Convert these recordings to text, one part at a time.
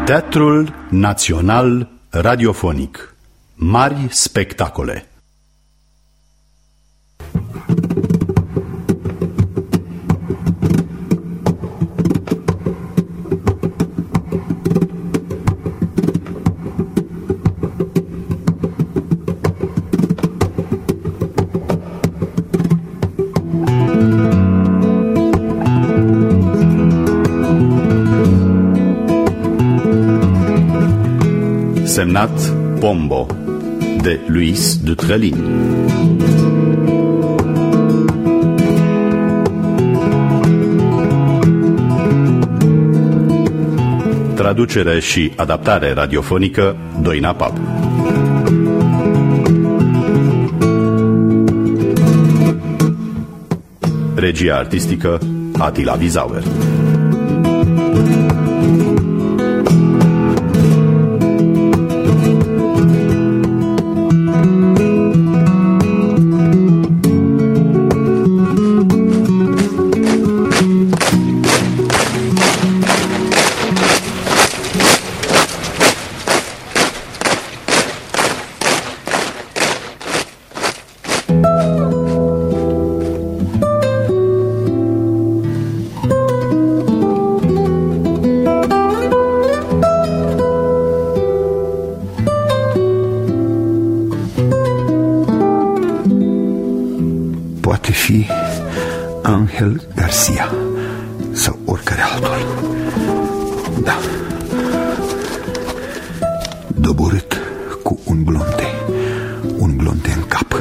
Teatrul Național Radiofonic. Mari spectacole. Semnat Pombo de Louis de Trelin. Traducere și adaptare radiofonică Doina Pap. Regia artistică Attila Wiesaur. Angel Garcia sau oricare altul. Da. Doborât cu un blonde în cap.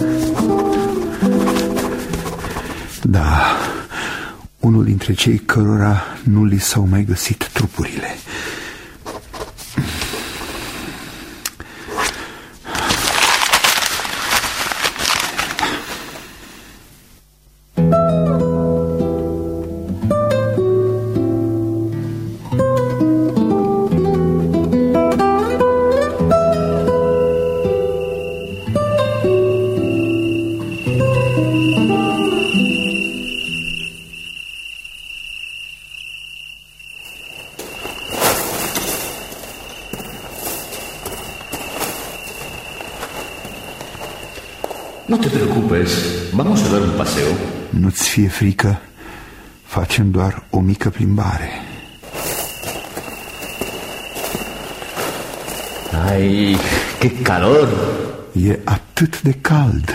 Da, unul dintre cei cărora nu li s-au mai găsit trupurile. No te preocupes, vamos a dar un paseo. Nu-ți fie frică, facem doar o mică plimbare. Ay, qué calor. E atât de cald.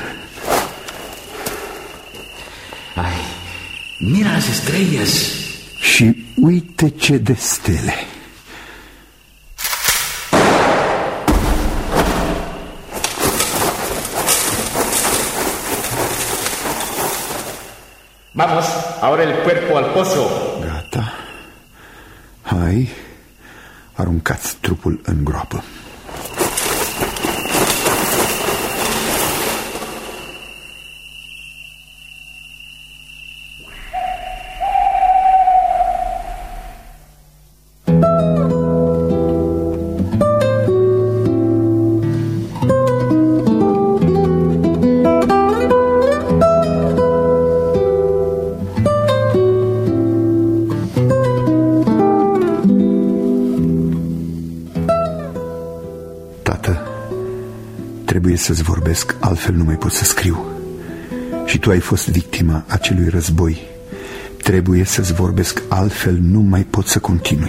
Ay, mira las estrellas. Și uite ce de stele. Vamos, ahora el cuerpo al pozo. Gata. Hai, aruncați trupul în groapă. Trebuie să-ți vorbesc, altfel nu mai pot să scriu. Și tu ai fost victima acelui război. Trebuie să-ți vorbesc, altfel nu mai pot să continui.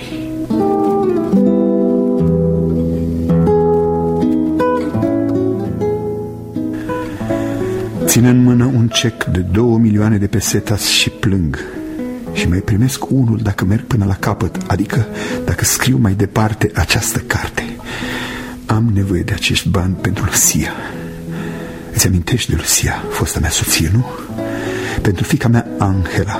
Țin în mână un cec de 2 milioane de pesetas și plâng. Și mai primesc unul dacă merg până la capăt, adică dacă scriu mai departe această carte. Am nevoie de acești bani pentru Lucia. Îți amintești de Lucia, fosta mea soție, nu? Pentru fiica mea Angela.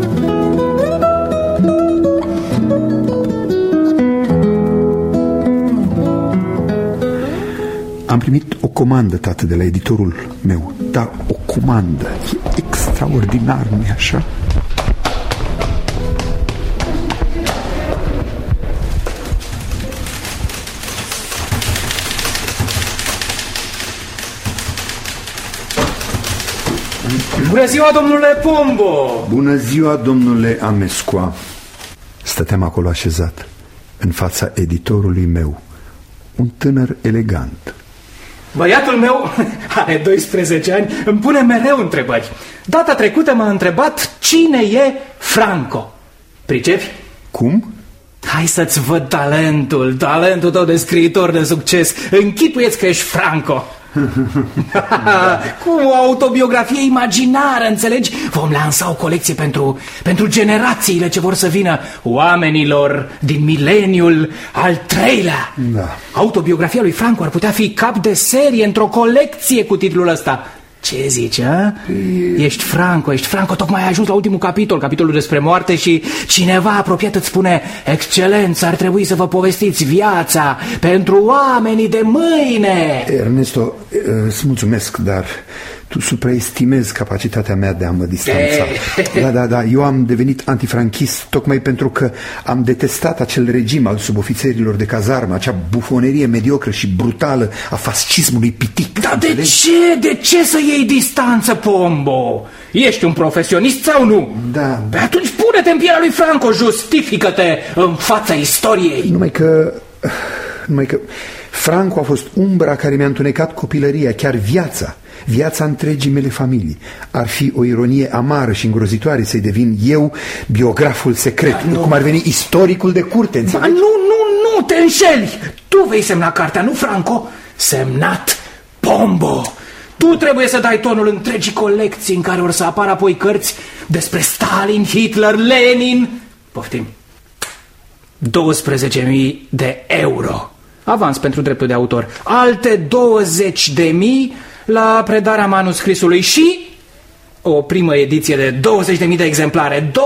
Am primit o comandă, tată, de la editorul meu. Da, o comandă. E extraordinar, nu-i așa? Bună ziua, domnule Pombo! Bună ziua, domnule Amescoa. Stăteam acolo așezat, în fața editorului meu, un tânăr elegant. Băiatul meu are 12 ani, îmi pune mereu întrebări. Data trecută m-a întrebat cine e Franco. Pricepi? Cum? Hai să-ți văd talentul tău de scriitor de succes. Închipuieți că ești Franco. Cu o autobiografie imaginară, înțelegi? Vom lansa o colecție pentru generațiile ce vor să vină, oamenilor din mileniul al 3-lea. Da. Autobiografia lui Franco ar putea fi cap de serie într-o colecție cu titlul ăsta. Ce zici, a? Ești Franco, tocmai ai ajuns la ultimul capitolul despre moarte și cineva apropiat îți spune: Excelență, ar trebui să vă povestiți viața pentru oamenii de mâine. Ernesto, îți mulțumesc, dar tu supraestimezi capacitatea mea de a mă distanța. Da, eu am devenit antifranchist tocmai pentru că am detestat acel regim al subofițerilor de cazarmă, acea bufonerie mediocră și brutală a fascismului pitic. Dar de ce să iei distanță, Pombo? Ești un profesionist sau nu? Da. Pe atunci pune-te în pielea lui Franco, justifică-te în fața istoriei. Numai că Franco a fost umbra care mi-a întunecat copilăria, chiar viața întregii mele familii. Ar fi o ironie amară și îngrozitoare să-i devin eu biograful secret, cum ar veni istoricul de curte, înțelegi? Nu, te înșeli. Tu vei semna cartea, nu Franco. Semnat Pombo. Tu trebuie să dai tonul întregii colecții în care or să apară apoi cărți despre Stalin, Hitler, Lenin. Poftim. 12.000 de euro avans pentru dreptul de autor, alte 20.000 la predarea manuscrisului și o primă ediție de 20.000 de exemplare. 20.000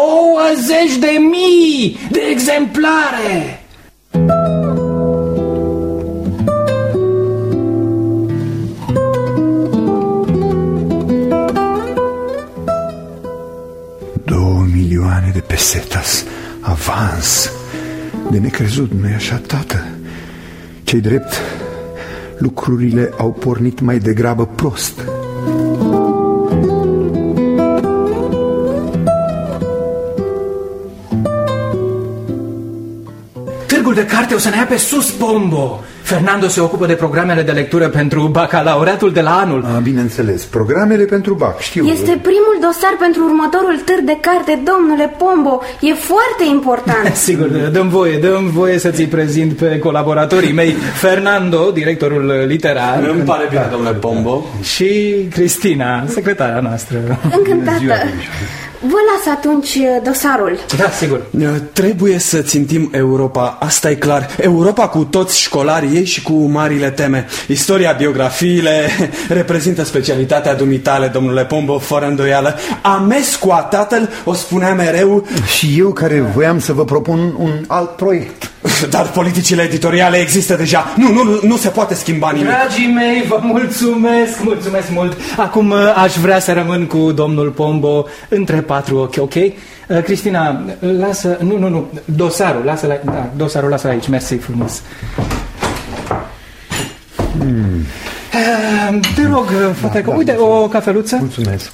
de exemplare! Milioane de pesetas avans. De necrezut, nu-i așa, tată? Ce-i drept, lucrurile au pornit mai degrabă prost. Târgul de carte o să ne ia pe sus, Pombo. Fernando se ocupă de programele de lectură pentru bacalaureatul de la anul. Bineînțeles, programele pentru bac, știu. Este primul dosar pentru următorul târg de carte, domnule Pombo. E foarte important. Sigur, dăm voie să ți-i prezint pe colaboratorii mei. Fernando, directorul literar. Îmi pare bine, domnule Pombo. Și Cristina, secretara noastră. Încântată. Vă las atunci dosarul. Da, sigur. Trebuie să țintim Europa, asta e clar. Europa cu toți școlarii ei și cu marile teme. Istoria, biografiile reprezintă specialitatea dumitale, domnule Pombo, fără îndoială. Amescua, tatăl, o spunea mereu. Și eu care voiam să vă propun un alt proiect. Dar politicile editoriale există deja. Nu se poate schimba nimic. Dragii mei, vă mulțumesc mult. Acum aș vrea să rămân cu domnul Pombo între patru ochi, ok? Cristina, lasă... Nu, dosarul, lasă-l aici, mersi frumos. Te rog, frate, uite, o cafeluță. Mulțumesc.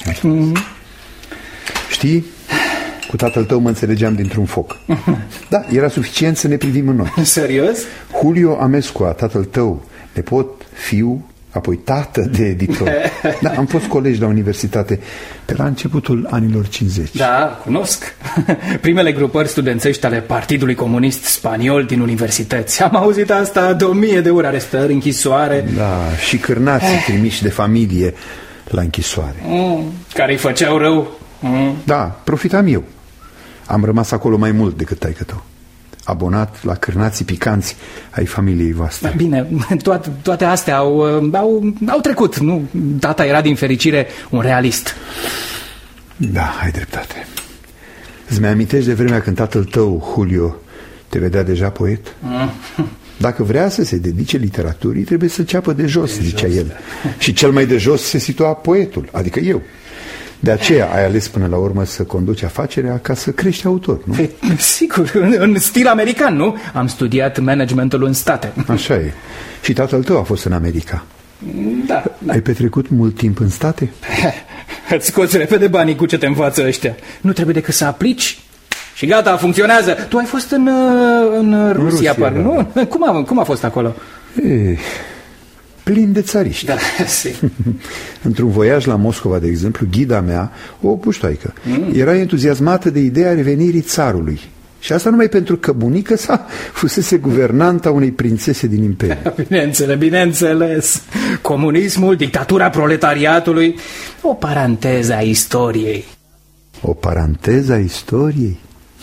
Știi, cu tatăl tău mă înțelegeam dintr-un foc. Da, era suficient să ne privim în ochi. Serios? Julio Amescua, tatăl tău, nepot, fiu, apoi tată de editor. Da, am fost colegi la universitate pe la începutul anilor 50. Da, cunosc. Primele grupări studențești ale Partidului Comunist Spaniol din universități. Am auzit asta de 1000 de ori, arestări, închisoare. Da, și cârnații trimiși de familie la închisoare. Care îi făceau rău. Da, profitam eu. Am rămas acolo mai mult decât taică-tău, abonat la cârnații picanți ai familiei voastre. Bine, toate astea au trecut, nu? Tata era din fericire un realist. Da, ai dreptate. Îți mai amintești de vremea când tatăl tău, Julio, te vedea deja poet? Dacă vrea să se dedice literaturii, trebuie să ceapă de jos, zicea el. Și cel mai de jos se situa poetul, adică eu. De aceea ai ales până la urmă să conduci afacerea ca să crești autor, nu? Sigur, în stil american, nu? Am studiat managementul în state. Așa e. Și tatăl tău a fost în America. Da. Ai petrecut mult timp în state? Îți scoți repede banii cu ce te învață ăștia. Nu trebuie decât să aplici Și gata, funcționează. Tu ai fost în Rusia, par, nu? Cum a fost acolo? Plin de țariști. Da, Într-un voiaj la Moscova, de exemplu, ghida mea, o puștoaică, era entuziasmată de ideea revenirii țarului. Și asta numai pentru că bunica sa fusese guvernanta unei prințese din imperiu. Bineînțeles. Comunismul, dictatura proletariatului, o paranteză a istoriei. O paranteză a istoriei?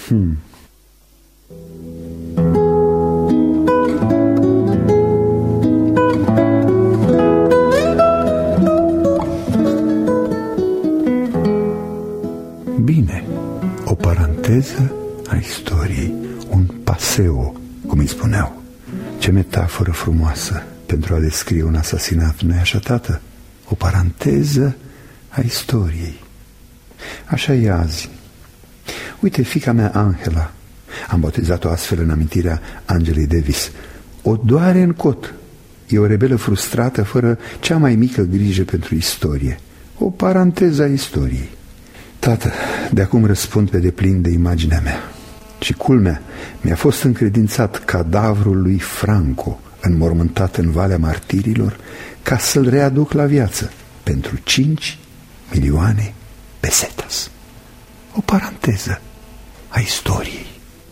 Bine, o paranteză a istoriei, un paseo, cum îi spuneau. Ce metaforă frumoasă pentru a descrie un asasinat, nu-i așa, tată? O paranteză a istoriei. Așa e azi. Uite, fiica mea, Angela, am botezat-o astfel în amintirea Angelei Davis, o doare în cot. E o rebelă frustrată, fără cea mai mică grijă pentru istorie. O paranteză a istoriei. Tată, de acum răspund pe deplin de imaginea mea. Și culmea, mi-a fost încredințat cadavrul lui Franco, înmormântat în Valea Martirilor, ca să-l readuc la viață pentru 5 milioane pesetas. O paranteză a istoriei.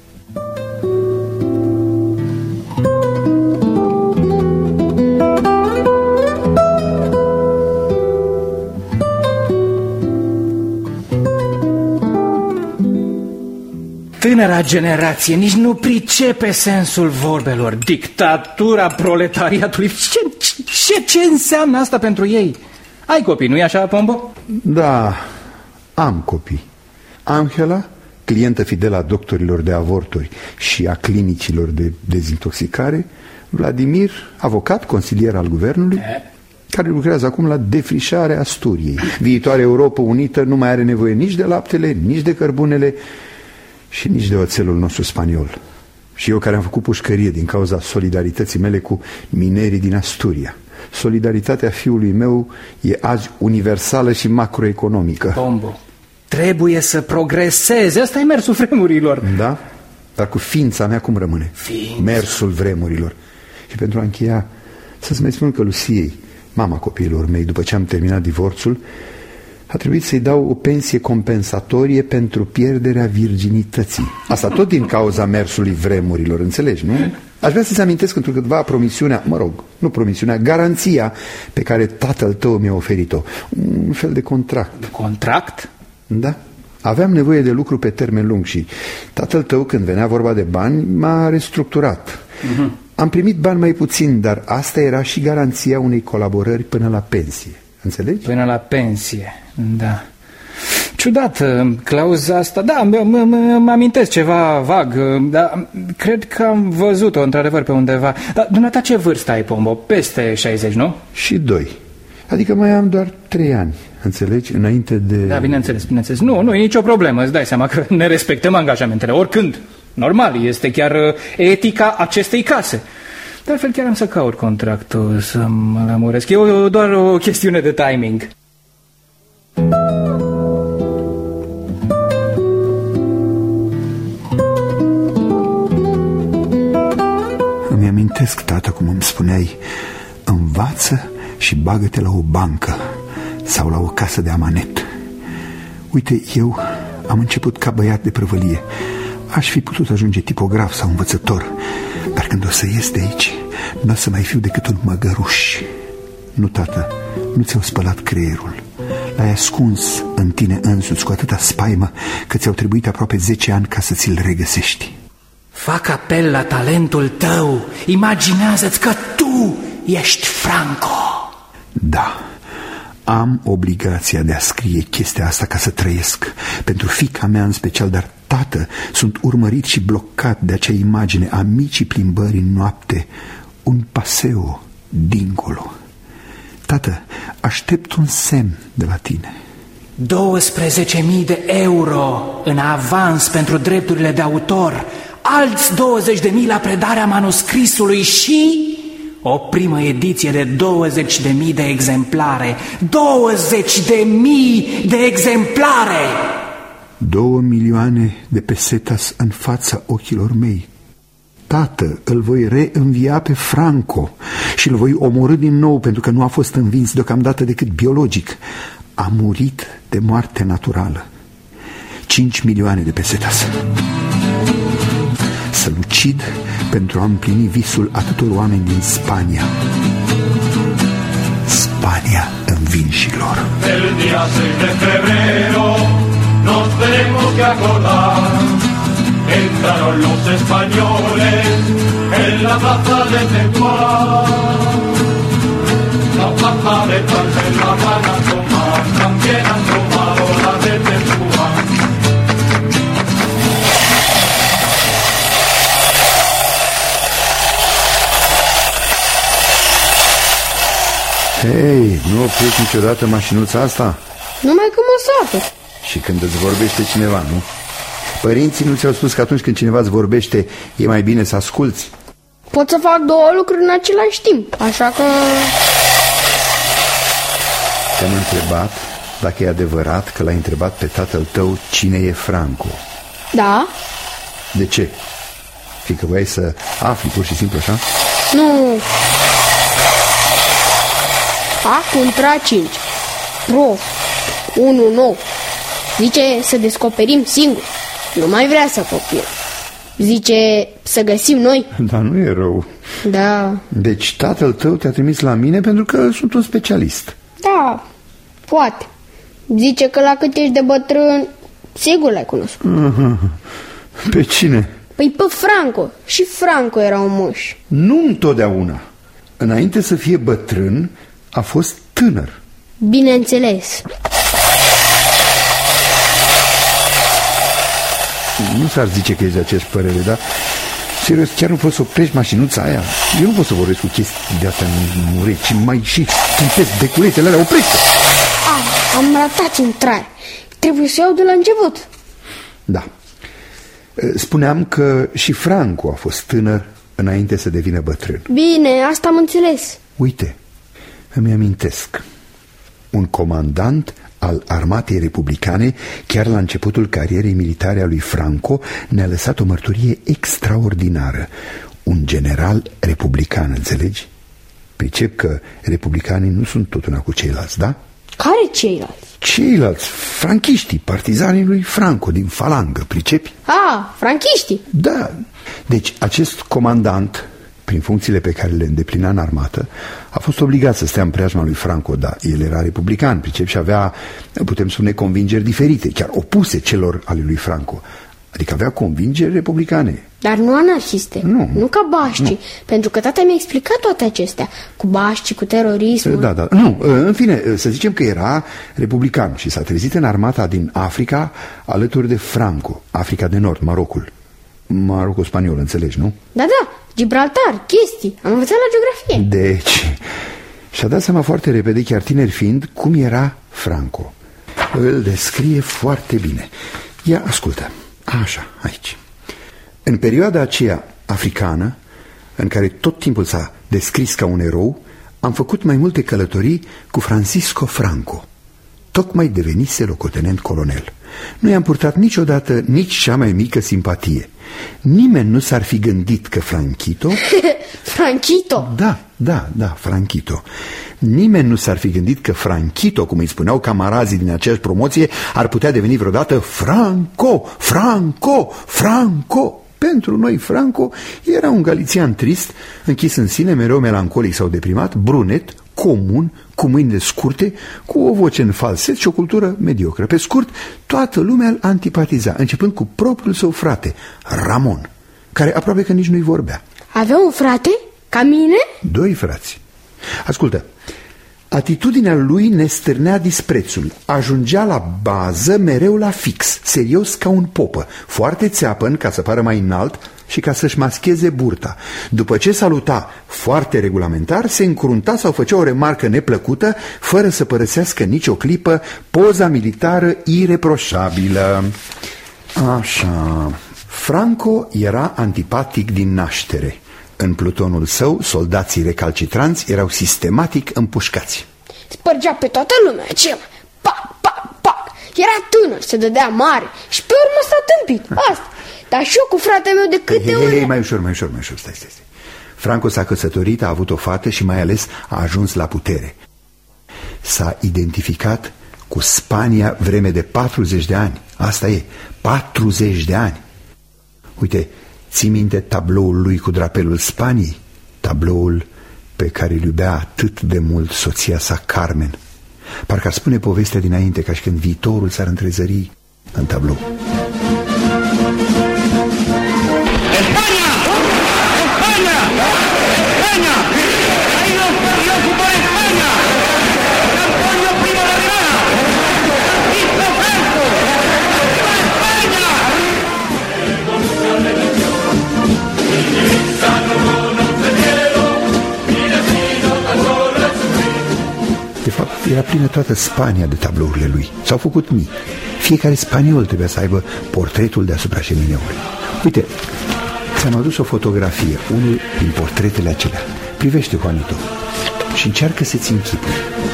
Tânăra generație nici nu pricepe sensul vorbelor. Dictatura proletariatului. Ce înseamnă asta pentru ei? Ai copii, nu-i așa, Pombo? Da, am copii. Angela, clientă fidelă a doctorilor de avorturi și a clinicilor de dezintoxicare. Vladimir, avocat, consilier al guvernului, care lucrează acum la defrișarea Asturiei. Viitoarea Europa Unită nu mai are nevoie nici de laptele, nici de cărbunele și nici de oțelul nostru spaniol. Și eu, care am făcut pușcărie din cauza solidarității mele cu minerii din Asturia. Solidaritatea fiului meu e azi universală și macroeconomică. Pombo, trebuie să progreseze. Asta e mersul vremurilor. Da? Dar cu ființa mea cum rămâne? Mersul vremurilor. Și pentru a încheia, să-ți mai spun că Luciei, mama copiilor mei, după ce am terminat divorțul, a trebuit să-i dau o pensie compensatorie pentru pierderea virginității. Asta tot din cauza mersului vremurilor, înțelegi, nu? Aș vrea să-ți amintesc întrucâtva promisiunea, garanția pe care tatăl tău mi-a oferit-o. Un fel de contract. Contract? Da. Aveam nevoie de lucru pe termen lung și tatăl tău, când venea vorba de bani, m-a restructurat. Am primit bani mai puțin, dar asta era și garanția unei colaborări până la pensie. Înțelegi? Până la pensie, da. Ciudat, clauza asta, da, mă amintesc ceva vag, dar cred că am văzut-o într-adevăr pe undeva. Dar dumneata ce vârstă ai, Pombo? Peste 60, nu? Și 2. Adică mai am doar 3 ani, înțelegi? Înainte de... Da, bineînțeles. Nu e nicio problemă, îți dai seama că ne respectăm angajamentele, oricând. Normal, este chiar etica acestei case. De altfel, chiar am să caut contractul, să mă lămuresc. E doar o chestiune de timing. Îmi amintesc, tată, cum îmi spuneai, învață și bagă-te la o bancă sau la o casă de amanet. Uite, eu am început ca băiat de prăvălie. Aș fi putut ajunge tipograf sau învățător, dar când o să ies de aici, nu o să mai fiu decât un măgăruș. Nu, tată, nu ți-au spălat creierul. L-ai ascuns în tine însuți cu atâta spaimă că ți-au trebuit aproape 10 ani ca să ți-l regăsești. Fac apel la talentul tău. Imaginează-ți că tu ești Franco. Da, am obligația de a scrie chestia asta ca să trăiesc. Pentru fiica mea în special, dar, tată, sunt urmărit și blocat de acea imagine a micii plimbări în noapte, un paseo dincolo. Tată, aștept un semn de la tine. 12.000 de euro în avans pentru drepturile de autor, alți 20.000 la predarea manuscrisului și o primă ediție de 20.000 de exemplare. 20.000 de exemplare! 2 milioane de pesetas în fața ochilor mei. Tată, îl voi reînvia pe Franco și îl voi omorî din nou, pentru că nu a fost învins deocamdată decât biologic. A murit de moarte naturală. 5 milioane de pesetas. Să-l ucid pentru a împlini visul atâtor oameni din Spania. Spania învinșilor. El día 6 de febrero nos tenemos que acordar. Entraron los españoles en la plaza de Tetuán. La plaza de Tetuán la van a tomar, también han tomado la de Tetuán. Hei, nu oprești niciodată mașinuța asta? Numai că mă satur. Și când îți vorbește cineva, nu? Părinții nu ți-au spus că atunci când cineva îți vorbește e mai bine să asculți? Pot să fac 2 lucruri în același timp, așa că... Te-am întrebat dacă e adevărat că l-ai întrebat pe tatăl tău cine e Franco. Da? De ce? Fiindcă voiai să afli pur și simplu așa? Nu. A contra 5. Prof. 1 nou. Zice să descoperim singur. Nu mai vrea să copie. Zice să găsim noi. Dar nu e rău. Da. Deci tatăl tău te-a trimis la mine pentru că sunt un specialist. Da, poate. Zice că la cât ești de bătrân, sigur l-ai cunoscut. Pe cine? Păi pe Franco. Și Franco era un moș. Nu întotdeauna. Înainte să fie bătrân, a fost tânăr. Bineînțeles. Nu s-ar zice că ești de aceeași părere, dar serios, chiar nu poți să oprești mașinuța aia? Eu nu pot să vorbesc cu chestii de-astea în urechi, ci mai și tâmpesc beculețele alea, oprește! Am ratat intrare. Trebuie să iau de la început. Da. Spuneam că și Franco a fost tânăr înainte să devină bătrân. Bine, asta am înțeles. Uite, îmi amintesc. Un comandant al armatei republicane, chiar la începutul carierei militare a lui Franco, ne-a lăsat o mărturie extraordinară. Un general republican, înțelegi? Pricep că republicanii nu sunt tot una cu ceilalți, da? Care ceilalți? Ceilalți, franchiștii, partizanii lui Franco din falangă, pricepi? Franchiștii? Da, deci acest comandant, prin funcțiile pe care le îndeplinea în armată, a fost obligat să stea în preajma lui Franco, dar el era republican, pricep, și avea, putem spune, convingeri diferite, chiar opuse celor ale lui Franco. Adică avea convingeri republicane. Dar nu anarhiste. Nu ca bașcii. Nu. Pentru că tata mi-a explicat toate acestea. Cu bașcii, cu terorismul. Da. Nu, în fine, să zicem că era republican și s-a trezit în armata din Africa alături de Franco, Africa de Nord, Marocul spaniol, înțelegi, nu? Da, Gibraltar, chestii. Am învățat la geografie. Deci, și-a dat seama foarte repede, chiar tineri fiind, cum era Franco. Îl descrie foarte bine. Ia, ascultă. Așa, aici. În perioada aceea africană, în care tot timpul s-a descris ca un erou, am făcut mai multe călătorii cu Francisco Franco. Tocmai devenise locotenent colonel. Nu i-am purtat niciodată nici cea mai mică simpatie. Nimeni nu s-ar fi gândit că Franchito... Franchito? Da, Franchito. Nimeni nu s-ar fi gândit că Franchito, cum îi spuneau camarazii din aceeași promoție, ar putea deveni vreodată Franco. Pentru noi Franco era un galițian trist, închis în sine, mereu melancolic sau deprimat, brunet, comun, cu mâinile scurte, cu o voce în falset și o cultură mediocră. Pe scurt, toată lumea îl antipatiza, începând cu propriul său frate, Ramon, care aproape că nici nu-i vorbea. Avea un frate? Ca mine? 2 frați. Ascultă, atitudinea lui ne stârnea disprețul. Ajungea la bază mereu la fix, serios ca un popă, foarte țeapăn ca să pară mai înalt și ca să-și mascheze burta. După ce saluta foarte regulamentar, se încrunta sau făcea o remarcă neplăcută, fără să părăsească nicio clipă poza militară ireproșabilă. Așa... Franco era antipatic din naștere. În plutonul său, soldații recalcitranți erau sistematic împușcați. Spărgea pe toată lumea, ce? Pac! Era tânăr, se dădea mare și pe urmă s-a tâmpit. Asta. Dar și eu cu fratele meu de câte ori... Mai ușor, stai. Franco s-a căsătorit, a avut o fată și mai ales a ajuns la putere. S-a identificat cu Spania vreme de 40 de ani. Asta e, 40 de ani. Uite, ții minte tabloul lui cu drapelul Spaniei? Tabloul pe care îl iubea atât de mult soția sa, Carmen. Parcă ar spune povestea dinainte, ca și când viitorul s-ar întrezări în tablou. De fapt, era plină toată Spania de tablourile lui. S-au făcut mii. Fiecare spaniol trebuia să aibă portretul deasupra șemineului. Uite, ți-am adus o fotografie, unul din portretele acelea. Privește, Juanito, și încearcă să-ți închipui.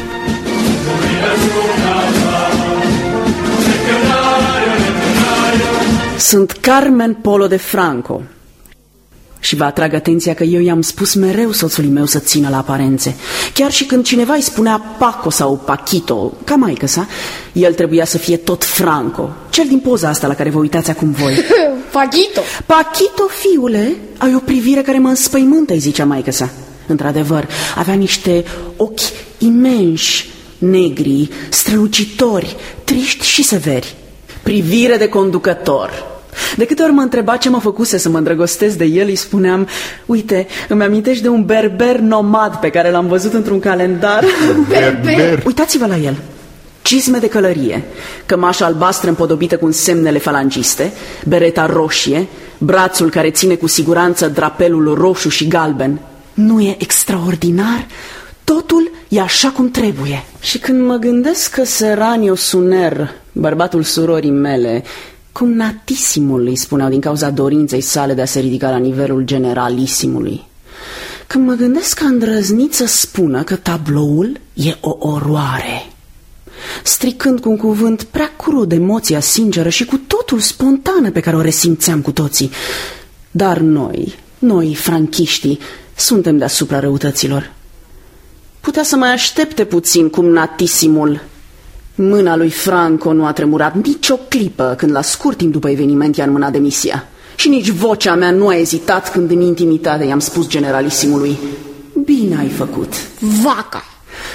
Sunt Carmen Polo de Franco. Și vă atrag atenția că eu i-am spus mereu soțului meu să țină la aparențe. Chiar și când cineva îi spunea Paco sau Paquito, ca maică sa, el trebuia să fie tot Franco. Cel din poza asta la care vă uitați acum voi. Paquito! Paquito, fiule, ai o privire care mă înspăimântă, îi zicea maică sa. Într-adevăr, avea niște ochi imensi, negri, strălucitori, triști și severi. Privire de conducător. De câte ori mă întreba ce mă făcuse să mă îndrăgostesc de el, îi spuneam: uite, îmi amintești de un berber nomad pe care l-am văzut într-un calendar. Berber! Uitați-vă la el. Cizme de călărie, cămașa albastră împodobită cu semnele falangiste, bereta roșie, brațul care ține cu siguranță drapelul roșu și galben. Nu e extraordinar? Totul e așa cum trebuie. Și când mă gândesc că Serranio Suner, bărbatul surorii mele, cumnatisimul îi spuneau din cauza dorinței sale de a se ridica la nivelul generalisimului, când mă gândesc că a îndrăznit să spună că tabloul e o oroare, stricând cu un cuvânt prea crud emoția sinceră și cu totul spontană pe care o resimțeam cu toții. Dar noi, franchiștii, suntem deasupra răutăților. Putea să mai aștepte puțin cumnatisimul. Mâna lui Franco nu a tremurat nicio clipă când la scurt timp după eveniment i-a înmânat demisia. Și nici vocea mea nu a ezitat când în intimitate i-am spus generalisimului: bine ai făcut. Vaca!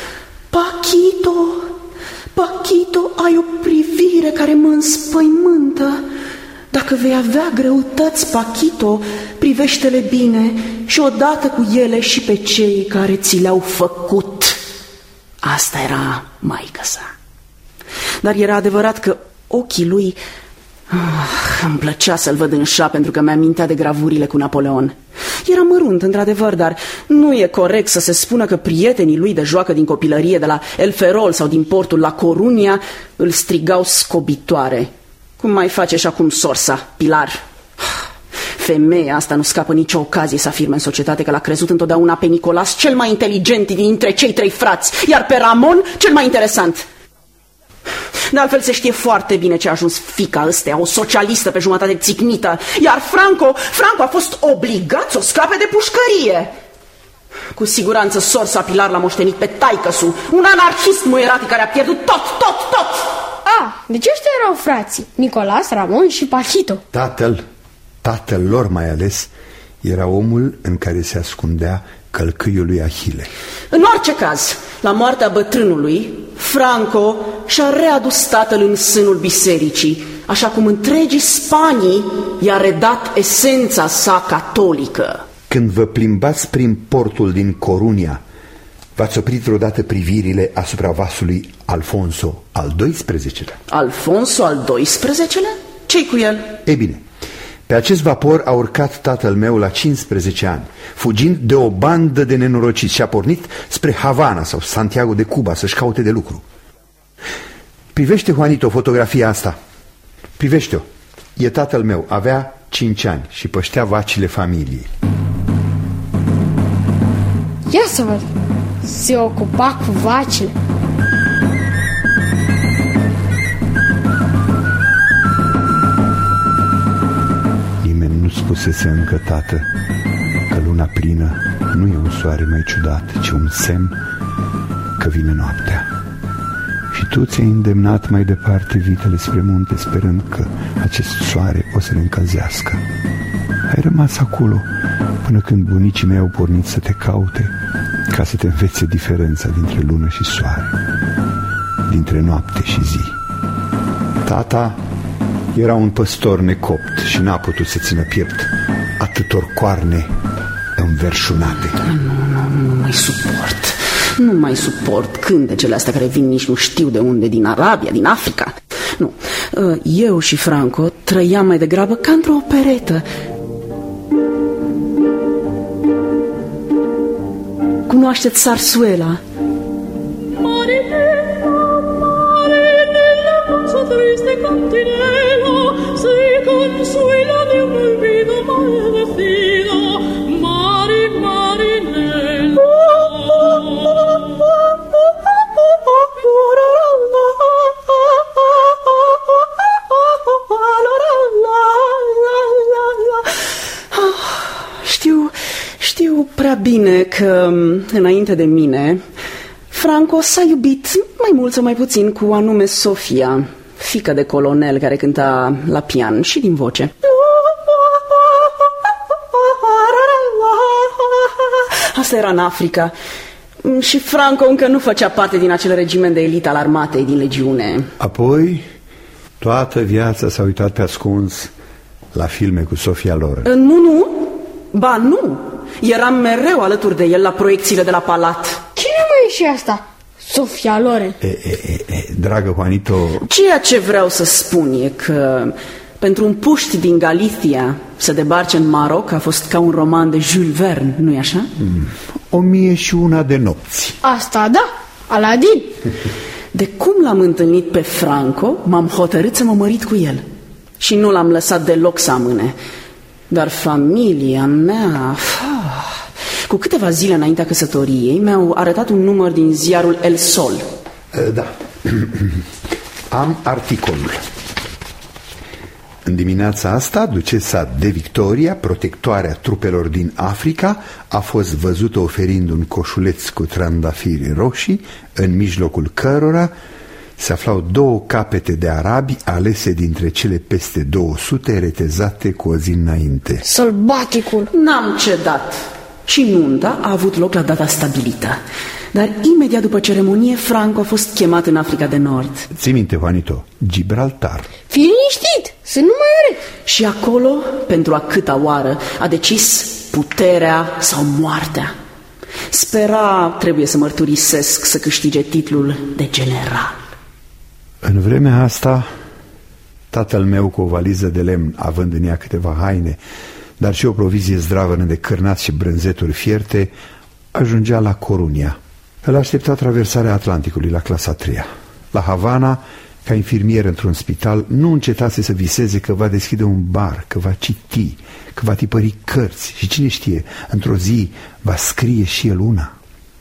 Paquito, ai o privire care mă înspăimântă. Dacă vei avea greutăți, Paquito, privește-le bine și odată cu ele și pe cei care ți le-au făcut. Asta era maică sa. Dar era adevărat că ochii lui... îmi plăcea să-l văd în șa pentru că mi-amintea de gravurile cu Napoleon. Era mărunt, într-adevăr, dar nu e corect să se spună că prietenii lui de joacă din copilărie de la El Ferrol sau din portul La Coruña îl strigau scobitoare. Cum mai face și acum sorsa, Pilar? Femeia asta nu scapă nicio ocazie să afirme în societate că l-a crezut întotdeauna pe Nicolas cel mai inteligent dintre cei trei frați, iar pe Ramon cel mai interesant. De altfel se știe foarte bine ce a ajuns fica ăstea, o socialistă pe jumătate țicnită, iar Franco a fost obligat să o scape de pușcărie. Cu siguranță sorsa Pilar l-a moștenit pe taică-su, un anarhist muieratic care a pierdut tot. Deci ăștia erau frații, Nicolas, Ramon și Paquito. Tatăl lor mai ales, era omul în care se ascundea călcâiul lui Ahile. În orice caz, la moartea bătrânului, Franco și-a readus tatăl în sânul bisericii, așa cum întregii Spanii i-a redat esența sa catolică. Când vă plimbați prin portul din Coruña, v-ați oprit vreodată privirile asupra vasului Alfonso al XII-lea? Alfonso al XII-lea? Ce-i cu el? Ei bine, pe acest vapor a urcat tatăl meu la 15 ani, fugind de o bandă de nenorociți și a pornit spre Havana sau Santiago de Cuba să-și caute de lucru. Privește, Juanito, fotografia asta. Privește-o. E tatăl meu, avea 5 ani și păștea vacile familiei. Ia să văd. Se ocupa cu vacile. nu spusese încă tată că luna plină nu e un soare mai ciudat, ci un semn că vine noaptea. Și tu ți-ai îndemnat mai departe vitele spre munte, sperând că acest soare o să le încălzească. Ai rămas acolo până când bunicii mei au pornit să te caute, ca să te învețe diferența dintre lună și soare, dintre noapte și zi. Tata era un păstor necopt și n-a putut să țină piept atâtor coarne înverșunate. Nu mai suport. Nu mai suport cântecele astea care vin nici nu știu de unde, din Arabia, din Africa. Nu, eu și Franco trăiam mai degrabă ca într-o operetă. Cunoașteți Sarsuela? Triste cantinelo se consuela de un olvido malvecido, marinelo. Știu prea bine că înainte de mine Franco s-a iubit mai mult sau mai puțin cu anume Sofia, fiica de colonel care cânta la pian și din voce. Asta era în Africa. Și Franco încă nu făcea parte din acel regiment de elită al armatei din legiune. Apoi, toată viața s-a uitat pe ascuns la filme cu Sofia Loren. Nu. Ba nu. Eram mereu alături de el la proiecțiile de la Palat. Cine mai e și asta? Sofia Loren. Dragă Juanito... Ceea ce vreau să spun e că pentru un puști din Galicia să debarce în Maroc a fost ca un roman de Jules Verne, nu-i așa? 1001 de nopți. Asta da, Aladin. De cum l-am întâlnit pe Franco, m-am hotărât să mă mărit cu el. Și nu l-am lăsat deloc să amâne. Dar familia mea... Cu câteva zile înaintea căsătoriei mi-au arătat un număr din ziarul El Sol. Da. Am articolul. În dimineața asta, ducesa de Victoria, protectoarea trupelor din Africa, a fost văzută oferind un coșuleț cu trandafiri roșii, în mijlocul cărora se aflau 2 capete de arabi alese dintre cele peste 200 retezate cu o zi înainte. Sălbaticul! N-am cedat. Și nunta a avut loc la data stabilită. Dar imediat după ceremonie, Franco a fost chemat în Africa de Nord. Ții minte, Juanito, Gibraltar. Fii liniștit, să nu mai are. Și acolo, pentru a câta oară, a decis puterea sau moartea. Spera, trebuie să mărturisesc, să câștige titlul de general. În vremea asta, tatăl meu cu o valiză de lemn, având în ea câteva haine, dar și o provizie zdravănă de cârnați și brânzeturi fierte, ajungea la Corunia. Îl aștepta traversarea Atlanticului la clasa 3-a. La Havana, ca infirmier într-un spital, nu încetase să viseze că va deschide un bar, că va citi, că va tipări cărți și cine știe, într-o zi va scrie și el una.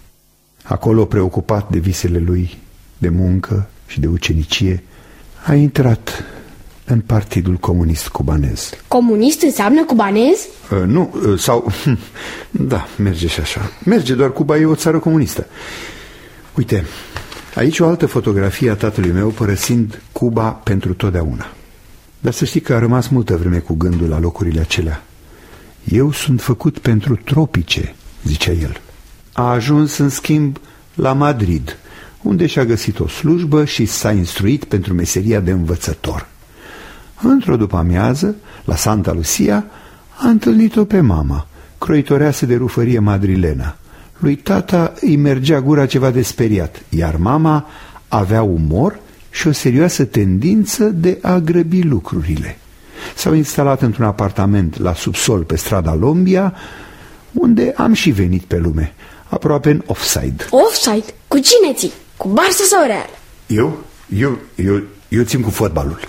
Acolo, preocupat de visele lui, de muncă și de ucenicie, a intrat în Partidul Comunist Cubanez. Comunist înseamnă cubanez? Nu, sau... Da, merge și așa. Merge, doar Cuba e o țară comunistă. Uite, aici o altă fotografie a tatălui meu părăsind Cuba pentru totdeauna. Dar să știi că a rămas multă vreme cu gândul la locurile acelea. Eu sunt făcut pentru tropice, zicea el. A ajuns, în schimb, la Madrid, unde și-a găsit o slujbă și s-a instruit pentru meseria de învățător. Într-o după-amiază, la Santa Lucia, a întâlnit-o pe mama, croitoreasă de rufărie madrilena. Lui tata îi mergea gura ceva de speriat, iar mama avea umor și o serioasă tendință de a grăbi lucrurile. S-au instalat într-un apartament la subsol pe strada Lombia, unde am și venit pe lume, aproape în offside. Offside? Cu cine ții? Cu Barça sau Real? Eu țin cu fotbalul.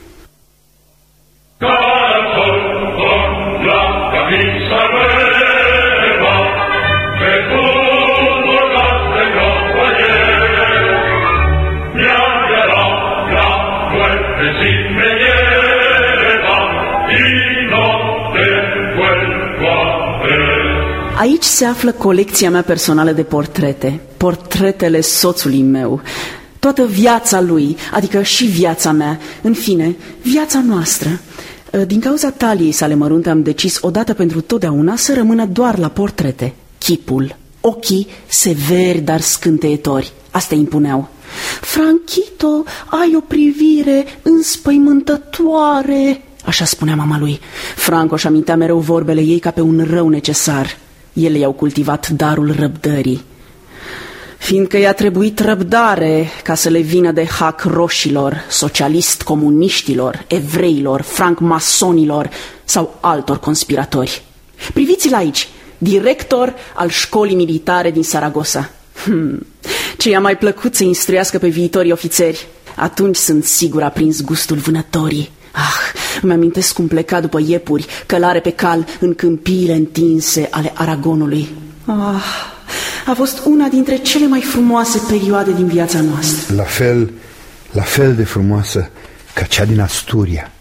Aici se află colecția mea personală de portrete, portretele soțului meu, toată viața lui, adică și viața mea, în fine, viața noastră. Din cauza taliei sale mărunte am decis odată pentru totdeauna să rămână doar la portrete. Chipul, ochii severi, dar scânteietori, asta impuneau. Franchito, ai o privire înspăimântătoare, așa spunea mama lui. Franco își amintea mereu vorbele ei ca pe un rău necesar. Ele i-au cultivat darul răbdării, fiindcă i-a trebuit răbdare ca să le vină de hac roșilor, socialist-comuniștilor, evreilor, franc-masonilor sau altor conspiratori. Priviți-l aici, director al școlii militare din Saragossa. Ce i-a mai plăcut să instruiască pe viitorii ofițeri. Atunci sunt sigur a prins gustul vânătorii. Îmi amintesc cum pleca după iepuri, călare pe cal în câmpiile întinse ale Aragonului. A fost una dintre cele mai frumoase perioade din viața noastră. La fel de frumoasă ca cea din Asturia.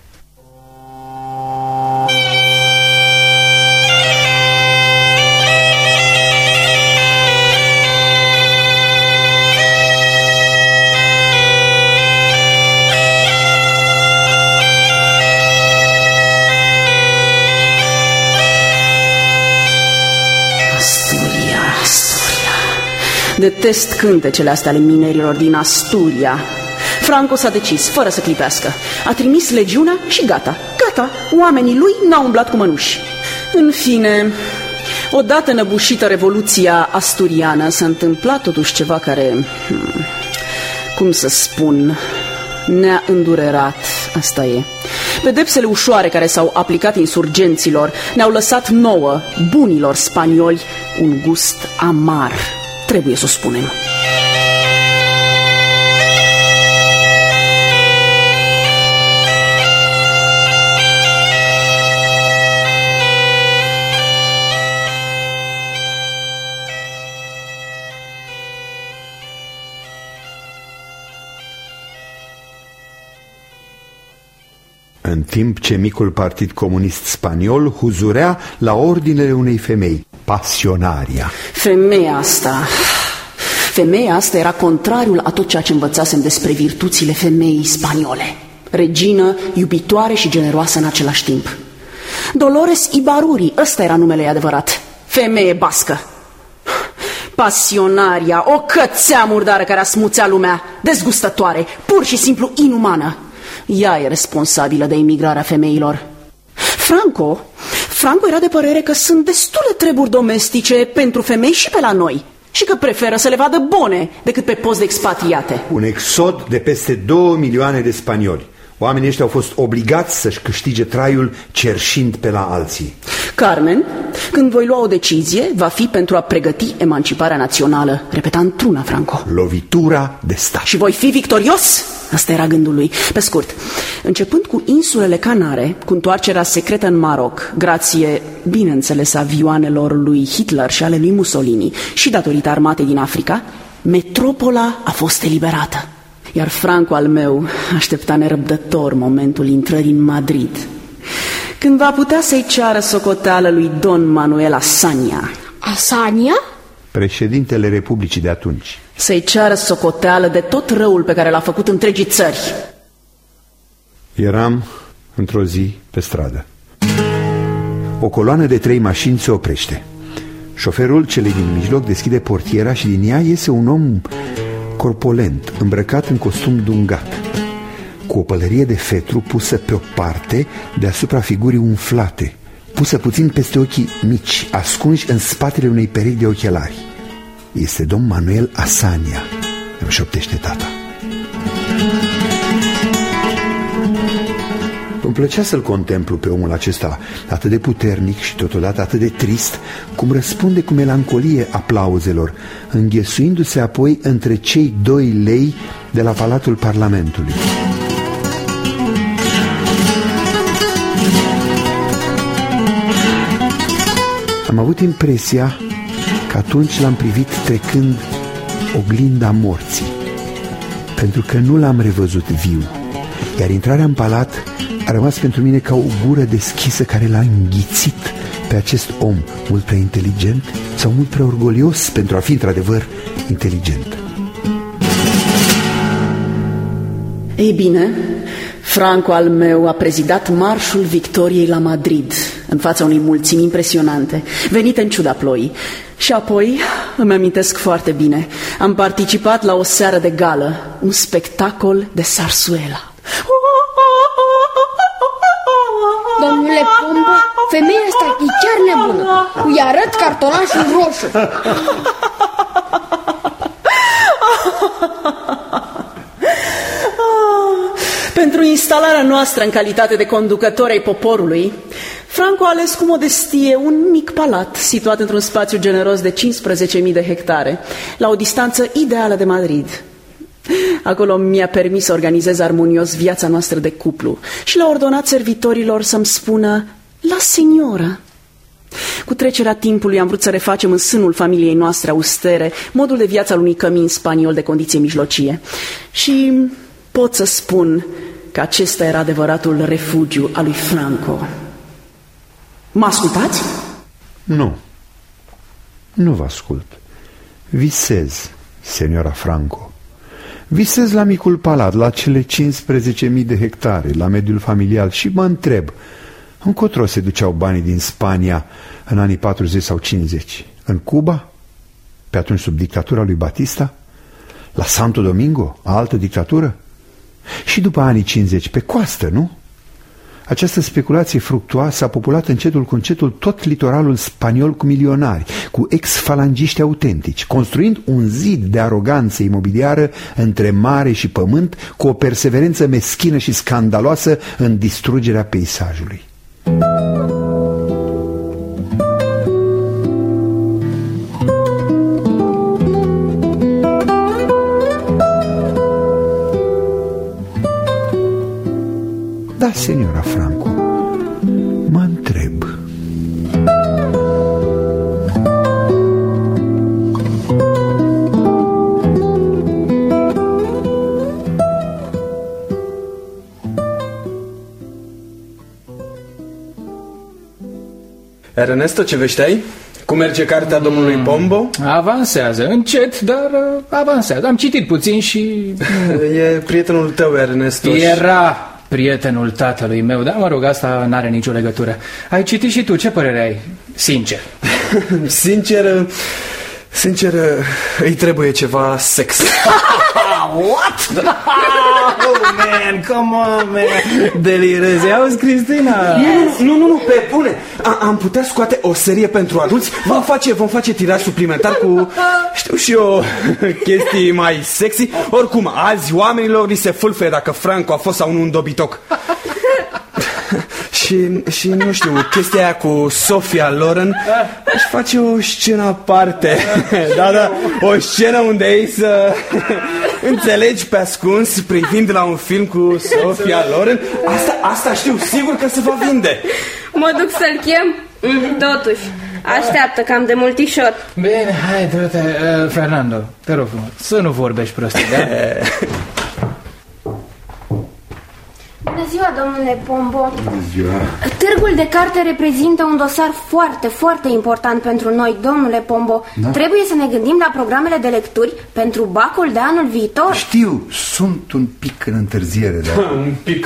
Detest cântecele astea ale minerilor din Asturia. Franco s-a decis, fără să clipească. A trimis legiunea și gata. Oamenii lui n-au umblat cu mănuși. În fine, odată înăbușită Revoluția asturiană, s-a întâmplat totuși ceva care, cum să spun, ne-a îndurerat. Asta e. Pedepsele ușoare care s-au aplicat insurgenților ne-au lăsat nouă, bunilor spanioli, un gust amar. Trebuie să o spunem. În timp ce micul partid comunist spaniol huzurea la ordinele unei femei, Pasionaria. Femeia asta era contrariul a tot ceea ce învățasem despre virtuțile femeii spaniole. Regină, iubitoare și generoasă în același timp. Dolores Ibaruri, ăsta era numele ei adevărat. Femeie bască. Pasionaria, o cățea murdară care asmuțea lumea, dezgustătoare, pur și simplu inumană. Ea e responsabilă de imigrarea femeilor. Franco era de părere că sunt destule treburi domestice pentru femei și pe la noi și că preferă să le vadă bune decât pe post de expatriate. Un exod de peste 2 milioane de spanioli. Oamenii ăștia au fost obligați să-și câștige traiul cerșind pe la alții. Carmen, când voi lua o decizie, va fi pentru a pregăti emanciparea națională, repeta într-una Franco. Lovitura de stat. Și voi fi victorios? Asta era gândul lui. Pe scurt, începând cu insulele Canare, cu întoarcerea secretă în Maroc, grație, bineînțeles, avioanelor lui Hitler și ale lui Mussolini și datorită armatei din Africa, metropola a fost eliberată. Iar Franco al meu aștepta nerăbdător momentul intrării în Madrid, când va putea să-i ceară socoteală lui Don Manuel Asania. Asania? Președintele Republicii de atunci. Să-i ceară socoteală de tot răul pe care l-a făcut întregii țări. Eram într-o zi pe stradă. O coloană de 3 mașini se oprește. Șoferul, celei din mijloc, deschide portiera și din ea iese un om corpulent, îmbrăcat în costum dungat, cu o pălărie de fetru pusă pe o parte deasupra figurii umflate, pusă puțin peste ochii mici, ascunși în spatele unei perechi de ochelari. Este domn Manuel Asania, îmi șoptește tata. Îmi plăcea să-l contemplu pe omul acesta, atât de puternic și totodată atât de trist, cum răspunde cu melancolie aplauzelor, înghesuindu-se apoi între cei 2 lei de la Palatul Parlamentului. Am avut impresia că atunci l-am privit trecând oglinda morții, pentru că nu l-am revăzut viu, iar intrarea în palat a rămas pentru mine ca o gură deschisă care l-a înghițit pe acest om mult prea inteligent sau mult prea orgolios pentru a fi într-adevăr inteligent? Ei bine, Franco al meu a prezidat Marșul Victoriei la Madrid, în fața unei mulțimi impresionante, venite în ciuda ploii. Și apoi, îmi amintesc foarte bine, am participat la o seară de gală, un spectacol de sarsuela. Domnule Pombo, femeia asta e chiar nebună. Îi arăt cartonașul roșu. Pentru instalarea noastră în calitate de conducători ai poporului, Franco a ales cu modestie un mic palat situat într-un spațiu generos de 15.000 de hectare, la o distanță ideală de Madrid. Acolo mi-a permis să organizez armonios viața noastră de cuplu și le-a ordonat servitorilor să-mi spună la señora. Cu trecerea timpului am vrut să refacem în sânul familiei noastre austere modul de viață al unui cămin spaniol de condiție mijlocie. Și pot să spun că acesta era adevăratul refugiu al lui Franco. Mă ascultați? Nu. Nu vă ascult. Visez, señora Franco. Visez la micul palat, la cele 15.000 de hectare, la mediul familial și mă întreb, încotro se duceau banii din Spania în anii 40 sau 50? În Cuba? Pe atunci sub dictatura lui Batista? La Santo Domingo? Altă dictatură? Și după anii 50 pe coastă, nu? Această speculație fructuoasă a populat încetul cu încetul tot litoralul spaniol cu milionari, cu ex-falangiști autentici, construind un zid de aroganță imobiliară între mare și pământ, cu o perseverență meschină și scandaloasă în distrugerea peisajului. Da, señora Franco, mă întreb. Ernesto, ce vești ai? Cum merge cartea domnului Pombo? Avansează, încet, dar avansează. Am citit puțin și... E prietenul tău, Ernesto. Era prietenul tatălui meu, dar mă rog, asta n-are nicio legătură. Ai citit și tu, ce părere ai? Sincer. Sincer, îi trebuie ceva sex. What? Oh, man, come on, man. Delirezi, auzi, Cristina? Nu, pe bune. Am putea scoate o serie pentru adulți. Vom face tiraj suplimentar cu, știu și eu, chestii mai sexy. Oricum, azi oamenilor li se fâlfăie dacă Franco a fost sau nu un dobitoc. Și nu știu, chestia aia cu Sophia Loren, aș face o scenă aparte. Da, o scenă unde ei să înțelegi pe ascuns privind la un film cu Sophia Loren. Asta știu, sigur că se va vinde. Mă duc să-l chem? Totuși, așteaptă cam de multișor. Bine, hai, du-te, Fernando, te rog frumos, să nu vorbești prostii, da? Bună ziua, domnule Pombo. Bună ziua. Târgul de carte reprezintă un dosar foarte, foarte important pentru noi, domnule Pombo. Da? Trebuie să ne gândim la programele de lecturi pentru bacul de anul viitor. Știu, sunt un pic în întârziere, dar... Un pic.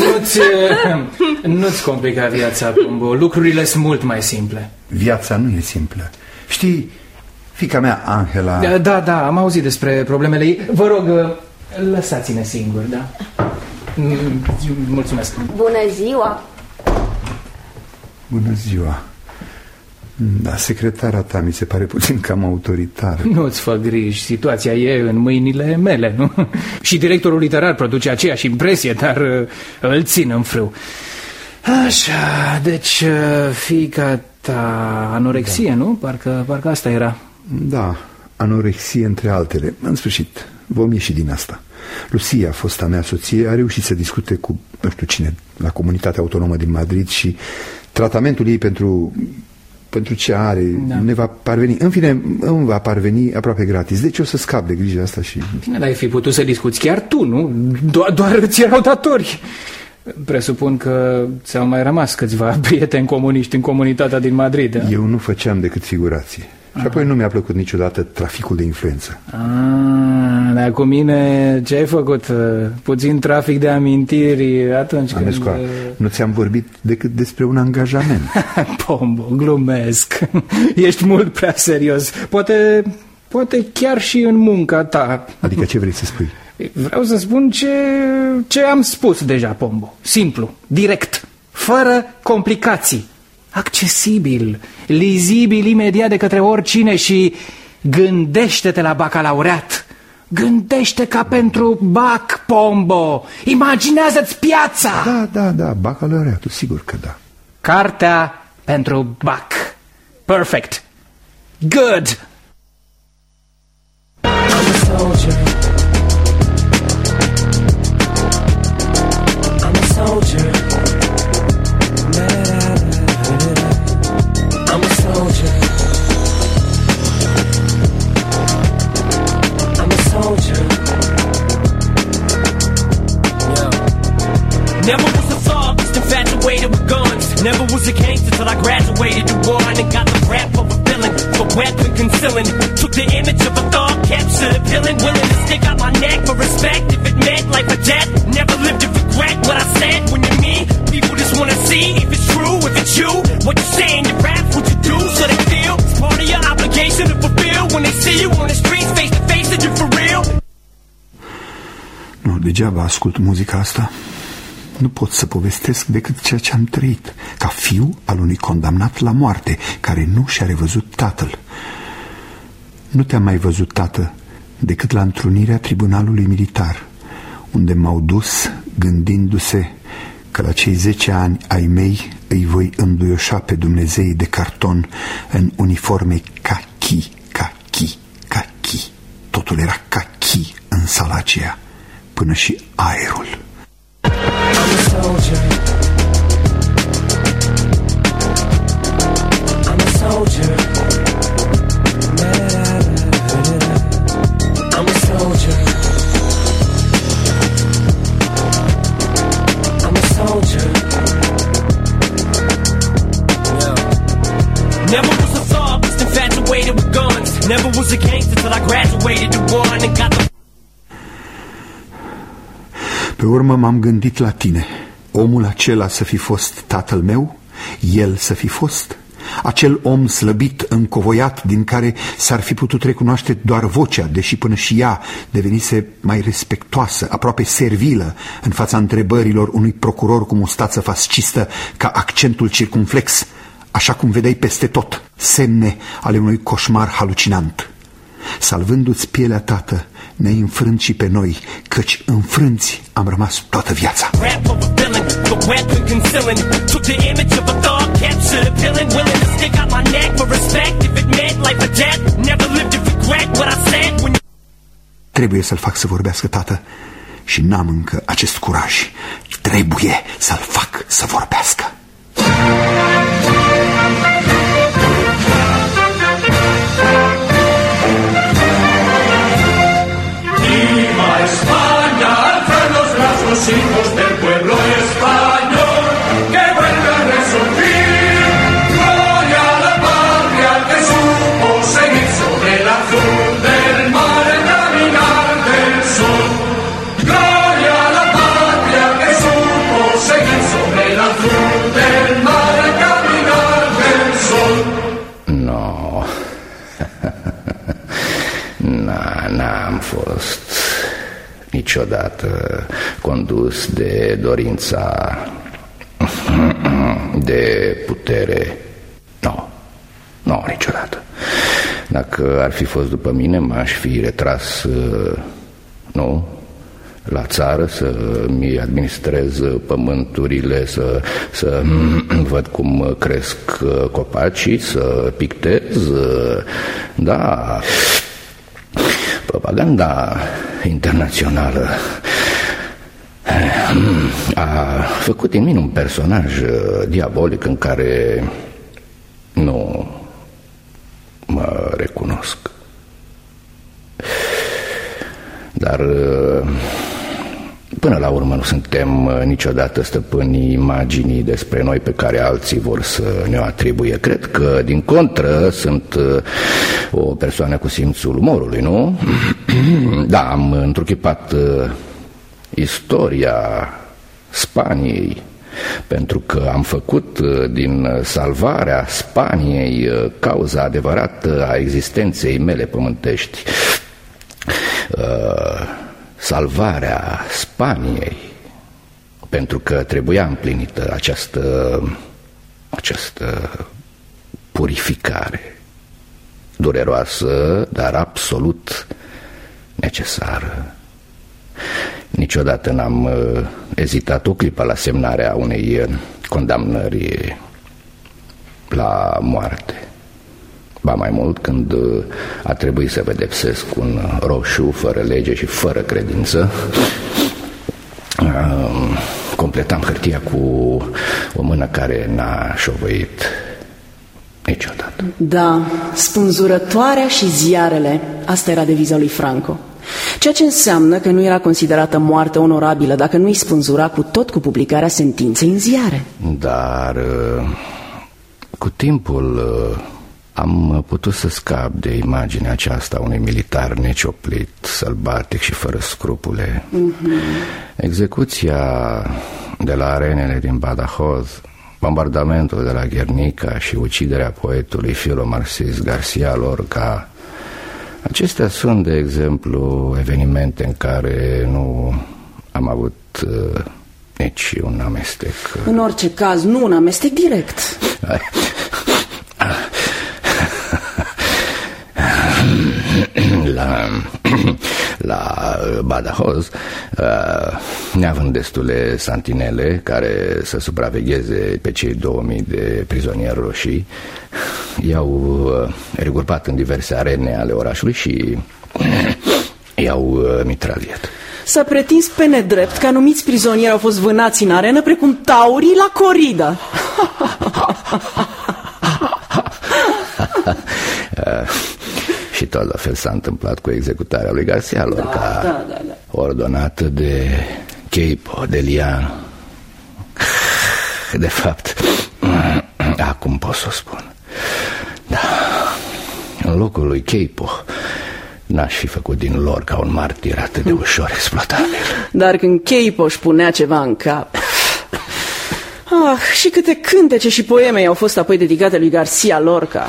Nu-ți complica viața, Pombo. Lucrurile sunt mult mai simple. Viața nu e simplă. Știi, fiica mea, Angela... Da, am auzit despre problemele ei. Vă rog, lăsați-ne singuri, da? Mulțumesc. Bună ziua. Bună ziua. Da, secretara ta mi se pare puțin cam autoritară. Nu-ți fă griji, situația e în mâinile mele, nu? Și directorul literar produce aceeași impresie, dar îl țin în frâu. Așa, deci fiica ta anorexie, da. Nu? Parcă asta era. Da, anorexie între altele. În sfârșit, vom ieși din asta. Lucia, fosta mea soție, a reușit să discute cu, nu știu cine, la Comunitatea Autonomă din Madrid și tratamentul ei pentru ce are, da. Ne va parveni, în fine, îmi va parveni aproape gratis. Deci o să scap de grija asta și... Bine, dar ai fi putut să discuți chiar tu, nu? Doar îți erau datori. Presupun că ți-au mai rămas câțiva prieteni comuniști în comunitatea din Madrid, da? Eu nu făceam decât figurații. Și apoi nu mi-a plăcut niciodată traficul de influență. Dar cu mine ce ai făcut? Puțin trafic de amintiri atunci Amescu, nu ți-am vorbit decât despre un angajament. Pombo, glumesc. Ești mult prea serios. Poate chiar și în munca ta. Adică ce vrei să spui? Vreau să spun ce am spus deja, Pombo. Simplu, direct, fără complicații, accesibil, lizibil imediat de către oricine. Și gândește-te la bacalaureat. Gândește ca pentru bac, Pombo. Imaginează-ți piața. Da, bacalaureatul, sigur că da. Cartea pentru bac. Perfect. Good. I'm a soldier. I'm a soldier. I'm a soldier. I'm a soldier. Never was a thug, just infatuated with guns. Never was a gangster till I graduated to one and got the rap of a villain, the weapon concealing. Took the image of a thug, captured a villain, willing to stick out my neck for respect if it meant life or death. Never lived to regret what I said. When you're me, people just wanna see if it's true, if it's you. What you say in your rap, what you do, so they feel it's part of your obligation to fulfill. When they see you on the streets, face to face, that you're for real. Nu, degeaba ascult muzica asta. Nu pot să povestesc decât ceea ce am trăit, ca fiu al unui condamnat la moarte, care nu și-a revăzut tatăl. Nu te-am mai văzut, tată, decât la întrunirea tribunalului militar, unde m-au dus gândindu-se că la cei 10 ani ai mei îi voi înduioșa pe Dumnezeii de carton în uniforme cachi. Totul era cachi în sala aceea, până și aerul. I'm a soldier. I'm a soldier. I'm a soldier. I'm a soldier. Never was a thug, just infatuated with guns. Never was a gangster till I graduated to one and got the... Pe urmă m-am gândit la tine. Omul acela să fi fost tatăl meu, el să fi fost, acel om slăbit, încovoiat, din care s-ar fi putut recunoaște doar vocea, deși până și ea devenise mai respectoasă, aproape servilă în fața întrebărilor unui procuror cu mustață fascistă, ca accentul circumflex, așa cum vedeai peste tot, semne ale unui coșmar halucinant. Salvându-ți pielea, tată, ne-ai înfrânt și pe noi, căci înfrânți am rămas toată viața. Trebuie să-l fac să vorbească, tată, și n-am încă acest curaj. Trebuie să-l fac să vorbească. España, alza los brazos, hijos del pueblo español, que vuelve a resurgir. Gloria a la patria que supo seguir sobre el azul del mar, el caminar del sol. Gloria a la patria que supo seguir sobre el azul del mar, el caminar del sol. No. N-am fost niciodată condus de dorința de putere. Nu, niciodată. Dacă ar fi fost după mine, m-aș fi retras, la țară, să-mi administrez pământurile, să văd cum cresc copacii, să pictez. Da, propaganda internațională a făcut din mine un personaj diabolic în care nu mă recunosc. Până la urmă nu suntem niciodată stăpânii imaginii despre noi pe care alții vor să ne-o atribuie. Cred că, din contră, sunt o persoană cu simțul umorului, nu? Da, am întruchipat istoria Spaniei, pentru că am făcut din salvarea Spaniei cauza adevărată a existenței mele pământești. Salvarea Spaniei, pentru că trebuia împlinită această purificare dureroasă, dar absolut necesară. Niciodată n-am ezitat o clipă la semnarea unei condamnări la moarte. Ba mai mult, când a trebuit să pedepsesc un roșu fără lege și fără credință, completam hârtia cu o mână care n-a șovăit niciodată. Da, spânzurătoarea și ziarele, asta era deviza lui Franco. Ceea ce înseamnă că nu era considerată moarte onorabilă dacă nu îi spânzura cu publicarea sentinței în ziare. Dar cu timpul am putut să scap de imaginea aceasta unui militar necioplit, sălbatic și fără scrupule. Execuția de la arenele din Badajoz, bombardamentul de la Guernica și uciderea poetului filo-marxist García Lorca, acestea sunt, de exemplu, evenimente în care nu am avut nici un amestec. În orice caz, nu un amestec direct. La Badajoz, neavând destule santinele care să supravegheze pe cei 2000 de prizonieri roșii, i-au regrupat în diverse arene ale orașului și i-au mitraliat. S-a pretins pe nedrept că anumiți prizonieri au fost vânați în arenă precum taurii la corida. Și tot la fel s-a întâmplat cu executarea lui García Lorca, ordonată de Queipo de Lian. De fapt, acum pot să o spun. Da, în locul lui Queipo n-aș fi făcut din Lorca un martir atât de ușor exploatabil. Dar când Queipo își punea ceva în cap... și câte cântece și poeme au fost apoi dedicate lui García Lorca.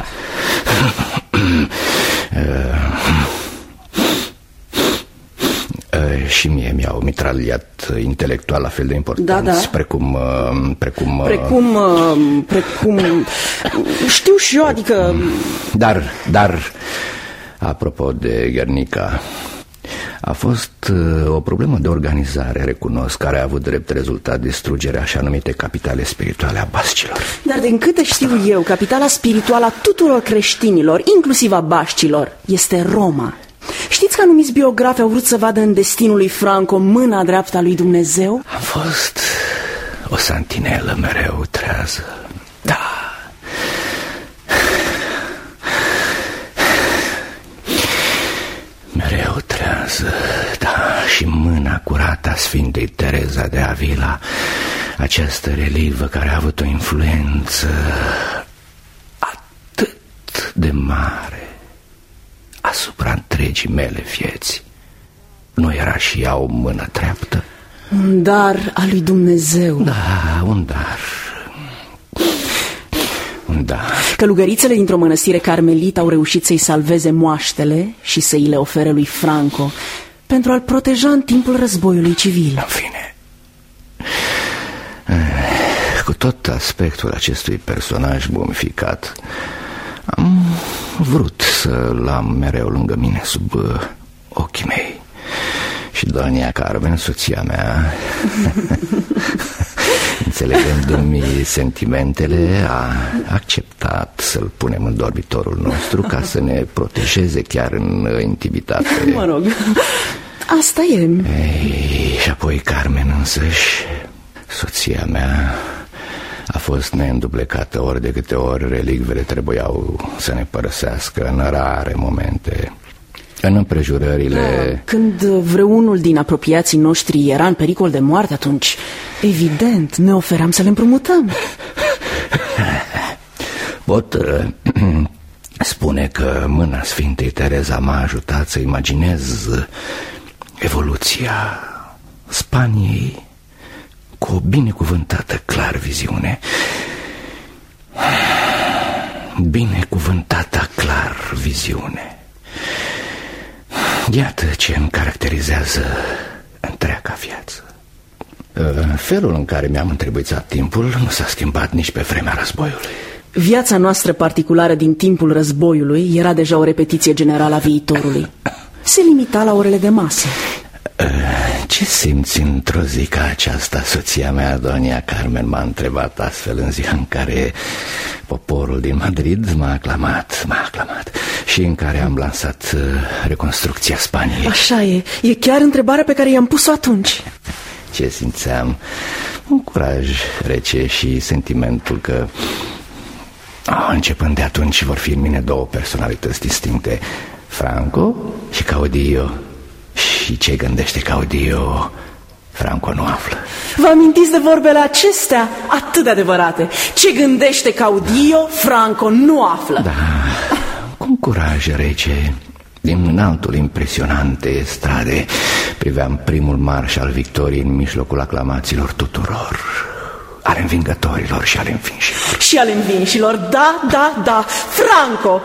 Și mie mi-au mitraliat intelectual la fel de importanți, precum... Știu și eu, adică... Dar, apropo de Guernica, a fost o problemă de organizare, recunosc, care a avut drept rezultat distrugerea așa numite capitale spirituale a bascilor. Dar din câte știu eu, capitala spirituală a tuturor creștinilor, inclusiv a bascilor, este Roma. Știți că anumiți biografi au vrut să vadă în destinul lui Franco mâna dreaptă a lui Dumnezeu? Am fost o santinelă mereu trează. Da. Mereu trează, da. Și mâna curată a Sfintei Tereza de Avila, această relivă care a avut o influență atât de mare asupra întregii mele vieți. Nu era și ea o mână dreaptă? Un dar al lui Dumnezeu. Da, un dar. Un dar. Călugărițele dintr-o mănăstire carmelită au reușit să-i salveze moaștele și să-i le ofere lui Franco pentru a-l proteja în timpul războiului civil. În fine, cu tot aspectul acestui personaj mumificat, am vrut să-l am mereu lângă mine sub ochii mei. Și doamna Carmen, soția mea, înțelegându-mi sentimentele, a acceptat să-l punem în dormitorul nostru ca să ne protejeze chiar în intimitate. Mă rog, asta e. Ei, și apoi Carmen însăși, soția mea, a fost neînduplecată ori de câte ori relicvele trebuiau să ne părăsească în rare momente. În împrejurările... Când vreunul din apropiații noștri era în pericol de moarte, atunci, evident, ne ofeream să le împrumutăm. Pot spune că mâna Sfintei Tereza m-a ajutat să imaginez evoluția Spaniei cu o binecuvântată clar viziune. Binecuvântata clar viziune. Iată ce îmi caracterizează întreaga viață. Felul în care mi-am întrebuițat timpul nu s-a schimbat nici pe vremea războiului. Viața noastră particulară din timpul războiului era deja o repetiție generală a viitorului. Se limita la orele de masă. Ce simți într-o zi ca aceasta? Soția mea, doña Carmen, m-a întrebat astfel în ziua în care poporul din Madrid m-a aclamat și în care am lansat reconstrucția Spaniei. Așa e chiar întrebarea pe care i-am pus-o atunci. Ce simțeam? Un curaj rece și sentimentul că începând de atunci vor fi în mine două personalități distincte, Franco și Caudillo. Și ce gândește Caudillo, Franco nu află. Vă amintiți de vorbele acestea atât de adevărate? Ce gândește Caudillo, Franco nu află. Da, cu curaj rece, din înaltul impresionante strade, priveam primul marș al victoriei în mijlocul aclamațiilor tuturor, al învingătorilor și al învinșilor. Și al învinșilor, da, Franco,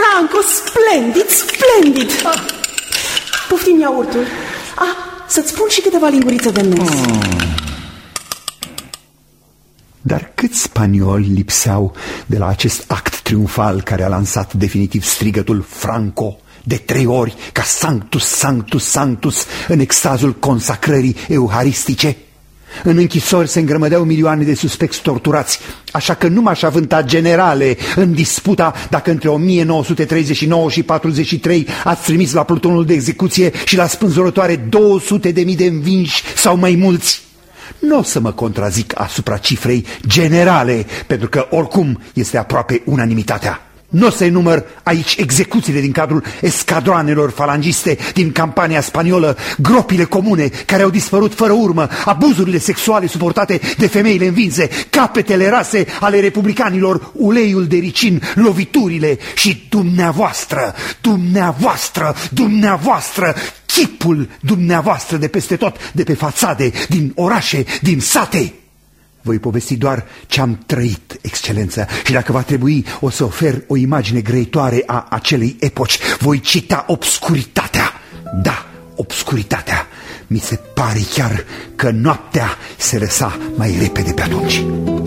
splendid. Poftim iaurtul. Să-ți spun și câteva lingurițe de mes. Dar câți spanioli lipseau de la acest act triumfal care a lansat definitiv strigătul Franco de 3 ori ca Sanctus, Sanctus, Sanctus în extazul consacrării euharistice? În închisori se îngrămădeau milioane de suspecți torturați, așa că nu m-aș avânta, generale, în disputa dacă între 1939 și 43 ați trimis la plutonul de execuție și la spânzurătoare 200.000 de învinși sau mai mulți. Nu o să mă contrazic asupra cifrei generale, pentru că oricum este aproape unanimitatea. Nu o să enumăr aici execuțiile din cadrul escadroanelor falangiste din campania spaniolă, gropile comune care au dispărut fără urmă, abuzurile sexuale suportate de femeile învinse, capetele rase ale republicanilor, uleiul de ricin, loviturile și dumneavoastră, chipul dumneavoastră de peste tot, de pe fațade, din orașe, din sate. Voi povesti doar ce am trăit, excelență, și dacă va trebui o să ofer o imagine grăitoare a acelei epoci. Voi cita obscuritatea. Da, obscuritatea. Mi se pare chiar că noaptea se lăsa mai repede pe atunci.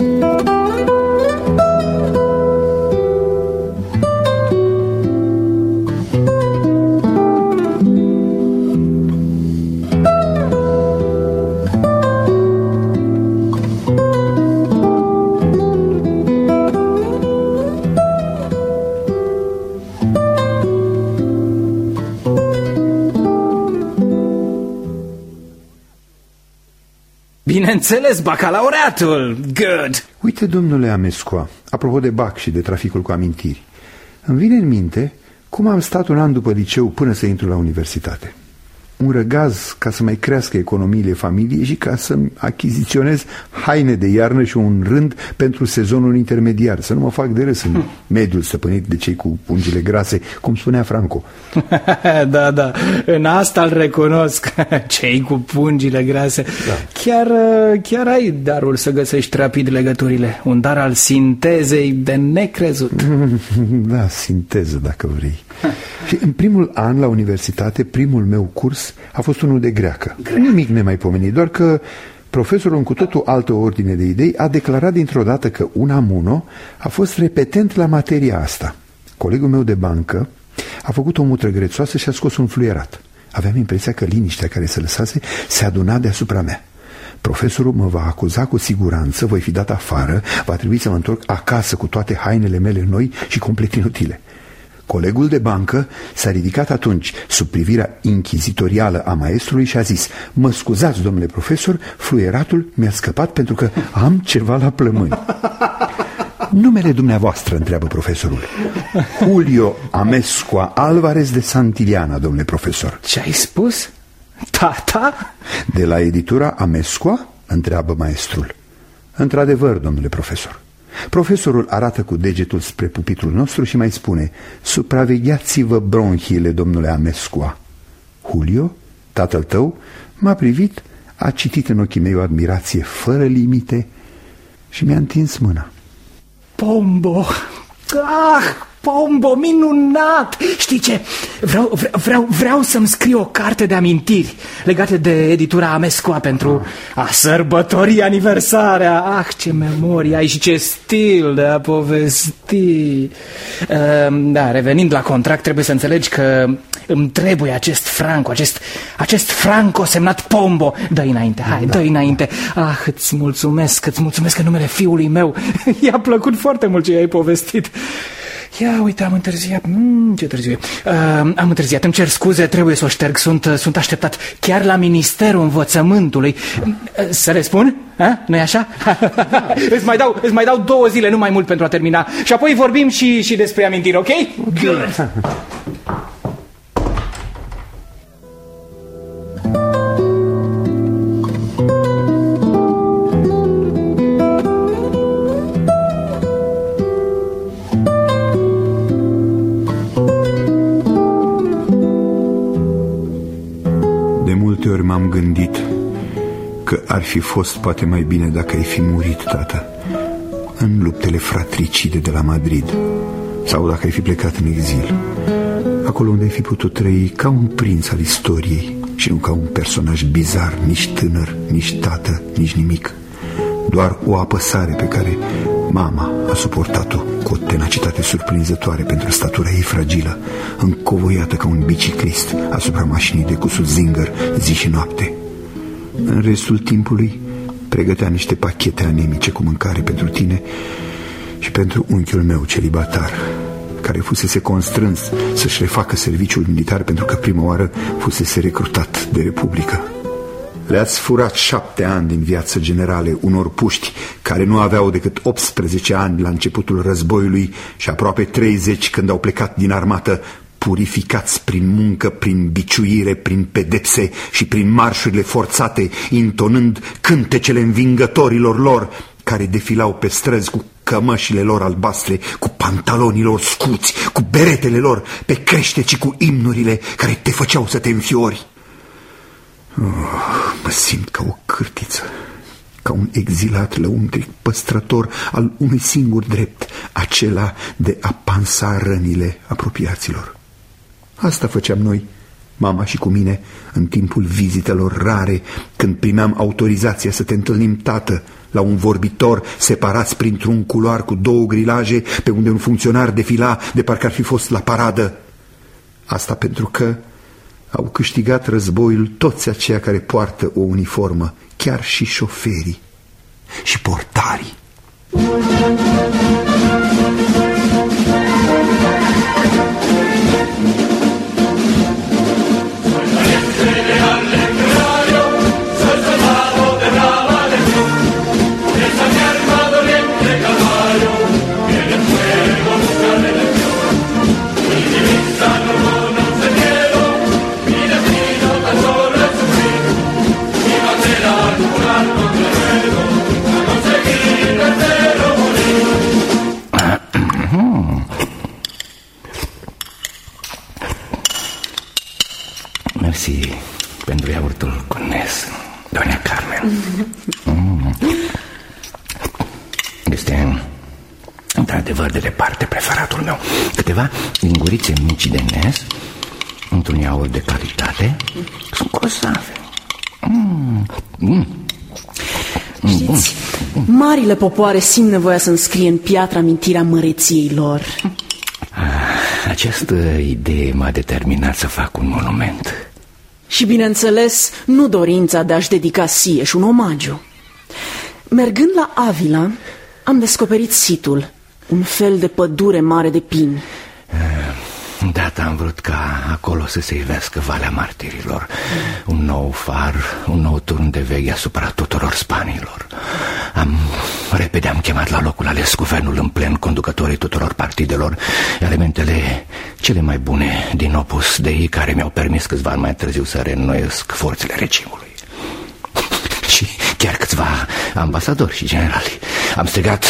Bineînțeles, bacalaureatul! Good! Uite, domnule Amescoa, apropo de bac și de traficul cu amintiri, îmi vine în minte cum am stat un an după liceu până să intru la universitate. Un răgaz ca să mai crească economiile familiei și ca să-mi achiziționez haine de iarnă și un rând pentru sezonul intermediar, să nu mă fac de râs în mediul stăpânit de cei cu pungile grase, cum spunea Franco. Da, în asta îl recunosc, cei cu pungile grase. Da. Chiar ai darul să găsești rapid legăturile, un dar al sintezei de necrezut. Da, sinteză, dacă vrei. Și în primul an la universitate, primul meu curs a fost unul de greacă. Nimic nemaipomenit, doar că profesorul în cu totul altă ordine de idei a declarat dintr-o dată că Unamuno a fost repetent la materia asta. Colegul meu de bancă a făcut o mutră grețoasă și a scos un fluierat. Aveam impresia că liniștea care se lăsase se aduna deasupra mea. Profesorul mă va acuza cu siguranță, voi fi dat afară, va trebui să mă întorc acasă cu toate hainele mele noi și complet inutile. Colegul de bancă s-a ridicat atunci sub privirea inchizitorială a maestrului și a zis: mă scuzați, domnule profesor, fluieratul mi-a scăpat pentru că am ceva la plămâni. Numele dumneavoastră, întreabă profesorul. Julio Amezcua Alvarez de Santillana, domnule profesor. Ce ai spus? Tata? De la editura Amezcua? Întreabă maestrul. Într-adevăr, domnule profesor. Profesorul arată cu degetul spre pupitrul nostru și mai spune: supravegheați-vă bronhiile, domnule Amezcua. Julio, tatăl tău, m-a privit, a citit în ochii mei o admirație fără limite și mi-a întins mâna. Pombo! Pombo, minunat! Știi ce? Vreau să-mi scriu o carte de amintiri legate de editura Amezcua pentru a sărbători aniversarea. Ce memorie ai și ce stil de a povesti. Da, revenind la contract, trebuie să înțelegi că îmi trebuie acest Franco, Franco semnat Pombo. Dă-i înainte, hai, dă-i înainte. Îți mulțumesc în numele fiului meu. I-a plăcut foarte mult ce i-ai povestit. Ia, uite, am întârziat. Ce târziu e. Am întârziat, îmi cer scuze, trebuie să o șterg. Sunt așteptat chiar la Ministerul Învățământului. Să le spun? Nu-i așa? Îți mai dau 2 zile, nu mai mult, pentru a termina. Și apoi vorbim și despre amintiri, ok? Good. M-am gândit că ar fi fost poate mai bine dacă ai fi murit, tată, în luptele fratricide de la Madrid, sau dacă ai fi plecat în exil, acolo unde ai fi putut trăi ca un prinț al istoriei și nu ca un personaj bizar, nici tânăr, nici tată, nici nimic. Doar o apăsare pe care mama a suportat-o cu o tenacitate surprinzătoare pentru statura ei fragilă, încovoiată ca un biciclist asupra mașinii de cusut Zinger zi și noapte. În restul timpului pregătea niște pachete anemice cu mâncare pentru tine și pentru unchiul meu celibatar, care fusese constrâns să-și refacă serviciul militar pentru că prima oară fusese recrutat de Republică. Le-ați furat 7 ani din viață generale unor puști care nu aveau decât 18 ani la începutul războiului și aproape 30 când au plecat din armată, purificați prin muncă, prin biciuire, prin pedepse și prin marșurile forțate, intonând cântecele învingătorilor lor care defilau pe străzi cu cămășile lor albastre, cu pantalonii lor scuți, cu beretele lor pe crește și cu imnurile care te făceau să te înfiori. Mă simt ca o cârtiță, ca un exilat lăuntric păstrător al unui singur drept, acela de a pansa rănile apropiaților. Asta făceam noi, mama și cu mine, în timpul vizitelor rare, când primeam autorizația să te întâlnim, tată, la un vorbitor, separați printr-un culoar cu 2 grilaje, pe unde un funcționar defila de parcă ar fi fost la paradă. Asta pentru că au câștigat războiul toți aceia care poartă o uniformă, chiar și șoferii și portarii. Mersi pentru iaurtul cu Nes, doamna Carmen. Este într-adevăr de departe preferatul meu. Câteva lingurițe mici de Nes într-un iaurt de calitate sunt grozave. Știți, marile popoare simt nevoia să înscrie în piatră amintirea măreției lor. Această idee m-a determinat să fac un monument. Și, bineînțeles, nu dorința de a-și dedica Sieș un omagiu. Mergând la Avila, am descoperit situl, un fel de pădure mare de pini. Îndată am vrut ca acolo să se ivească Valea Martirilor, un nou far, un nou turn de veche asupra tuturor spanilor. Repede am chemat la locul ales guvernul în plen, conducătorii tuturor partidelor, elementele cele mai bune din Opus Dei, care mi-au permis câțiva ani mai târziu să reînnoiesc forțele regimului. Și chiar câțiva ambasadori și generali. Am strigat: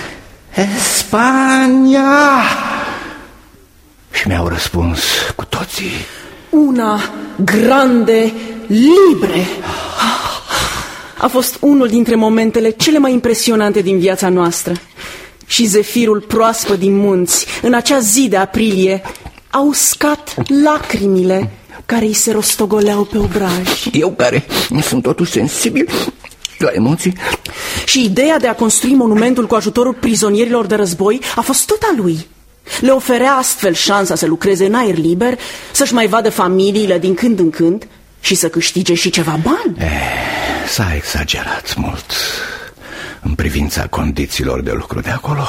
Spania! Și mi-au răspuns cu toții: Una grande libre. A fost unul dintre momentele cele mai impresionante din viața noastră. Și zefirul proaspăt din munți, în acea zi de aprilie, a uscat lacrimile care îi se rostogoleau pe obraj. Eu, care sunt totuși sensibil la emoții. Și ideea de a construi monumentul cu ajutorul prizonierilor de război a fost tot a lui. Le oferea astfel șansa să lucreze în aer liber, să-și mai vadă familiile din când în când și să câștige și ceva bani. S-a exagerat mult în privința condițiilor de lucru de acolo.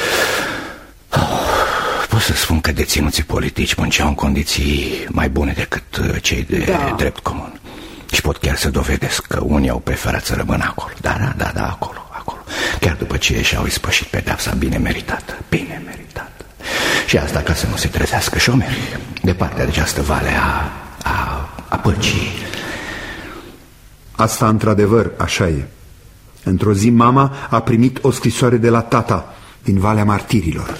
Pot să spun că deținuții politici munceau în condiții mai bune decât cei de drept comun. Și pot chiar să dovedesc că unii au preferat să rămână acolo. Da, acolo. Chiar după ce și-au ispășit pedeapsa bine meritată. Și asta ca să nu se trezească șomerii de partea de această vale a păcii. Asta într-adevăr așa e. Într-o zi mama a primit o scrisoare de la tata din Valea Martirilor.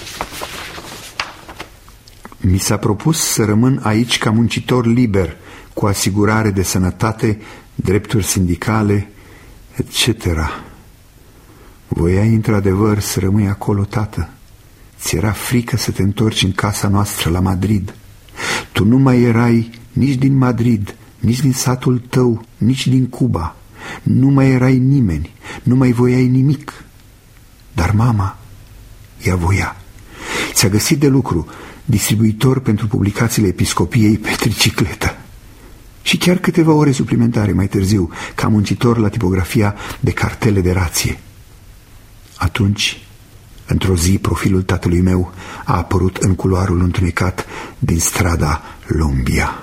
Mi s-a propus să rămân aici ca muncitor liber, cu asigurare de sănătate, drepturi sindicale, etc. Voiai într-adevăr să rămâi acolo, tată? Ți-era frică să te întorci în casa noastră la Madrid. Tu nu mai erai nici din Madrid, nici din satul tău, nici din Cuba. Nu mai erai nimeni, nu mai voiai nimic. Dar mama, ea voia. Ți-a găsit de lucru distribuitor pentru publicațiile episcopiei pe tricicletă. Și chiar câteva ore suplimentare mai târziu, ca muncitor la tipografia de cartele de rație. Atunci, într-o zi, profilul tatălui meu a apărut în culoarul întunecat din strada Lombia.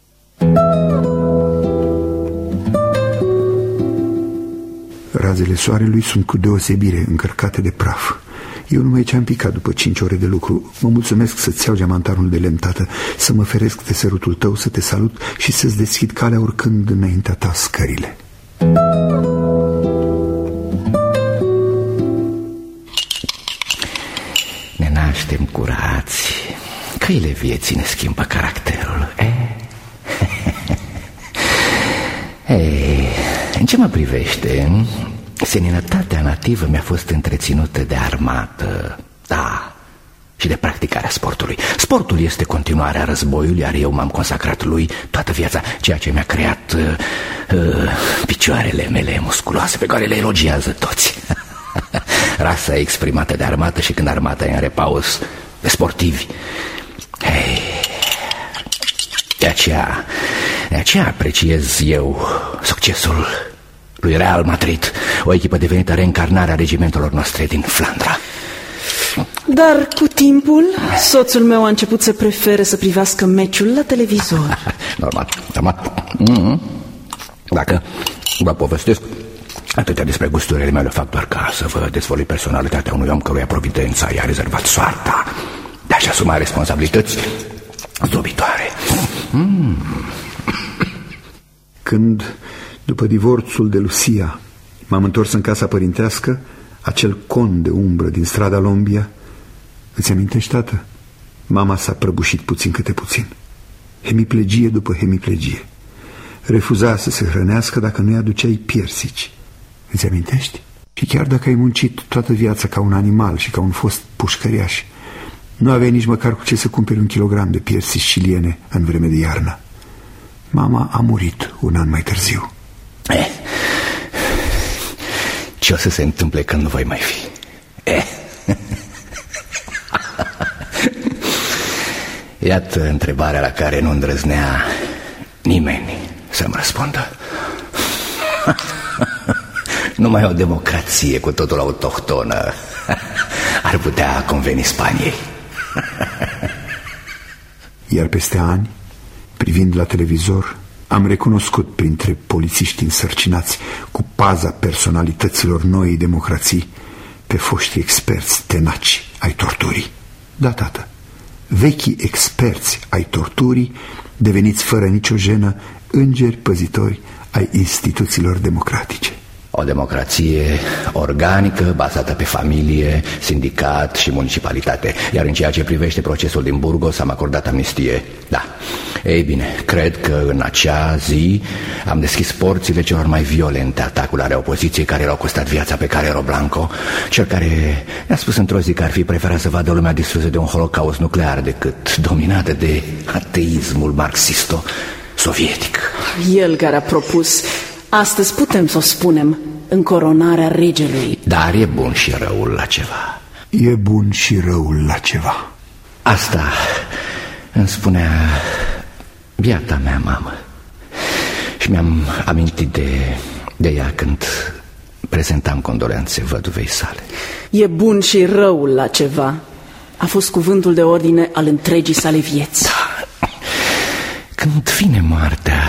Razele soarelui sunt cu deosebire încărcate de praf. Eu numai ce am picat după 5 ore de lucru. Mă mulțumesc să-ți iau geamantanul de lemn, tată, să mă feresc de sărutul tău, să te salut și să-ți deschid calea urcând înaintea ta scările. Ne naștem curați, căile vieții ne schimbă caracterul. În ce mă privește, seninătatea nativă mi-a fost întreținută de armată, da, și de practicarea sportului. Sportul este continuarea războiului, iar eu m-am consacrat lui toată viața, ceea ce mi-a creat picioarele mele musculoase, pe care le elogiază toți. Rasa exprimată de armată și când armata e în repaus, de sportivi. De aceea apreciez eu succesul lui Real Madrid, o echipă devenită reîncarnarea regimentelor noastre din Flandra. Dar cu timpul, soțul meu a început să prefere să privească meciul la televizor. Normal. Dacă vă povestesc atâtea despre gusturile mele, fac doar ca să vă dezvălui personalitatea unui om căruia providența i-a rezervat soarta de a-și asuma responsabilități zdrobitoare. Când, după divorțul de Lucia, m-am întors în casa părintească, acel con de umbră din strada Lombia, îți amintești, tată? Mama s-a prăbușit puțin câte puțin. Hemiplegie după hemiplegie. Refuza să se hrănească dacă nu-i aduceai piersici. Îți amintești? Și chiar dacă ai muncit toată viața ca un animal și ca un fost pușcăriaș, nu aveai nici măcar cu ce să cumperi 1 kilogram de piersici chiliene în vreme de iarnă. Mama a murit 1 an mai târziu. Ce o să se întâmple când nu voi mai fi? Iată întrebarea la care nu îndrăznea nimeni să-mi răspundă. Numai o democrație cu totul autohtonă ar putea conveni Spaniei. Iar peste ani, privind la televizor, am recunoscut printre polițiști însărcinați cu paza personalităților noii democrații pe foștii experți tenaci ai torturii. Da, tată, vechii experți ai torturii, deveniți fără nicio jenă îngeri păzitori ai instituțiilor democratice. O democrație organică, bazată pe familie, sindicat și municipalitate. Iar în ceea ce privește procesul din Burgos am acordat amnistie. Da. Ei bine, cred că în acea zi am deschis porțile celor mai violente atacuri ale opoziției care l-au costat viața pe Carrero Blanco, cel care ne-a spus într-o zi că ar fi preferat să vadă lumea distrusă de un holocaust nuclear decât dominată de ateismul marxisto-sovietic. El care a propus, astăzi putem să o spunem, încoronarea regelui. Dar e bun și răul la ceva. E bun și răul la ceva. Asta îmi spunea biata mea mamă. Și mi-am amintit de ea când prezentam condoleanțe văduvei sale. E bun și răul la ceva. A fost cuvântul de ordine al întregii sale vieți. Da. Când vine moartea,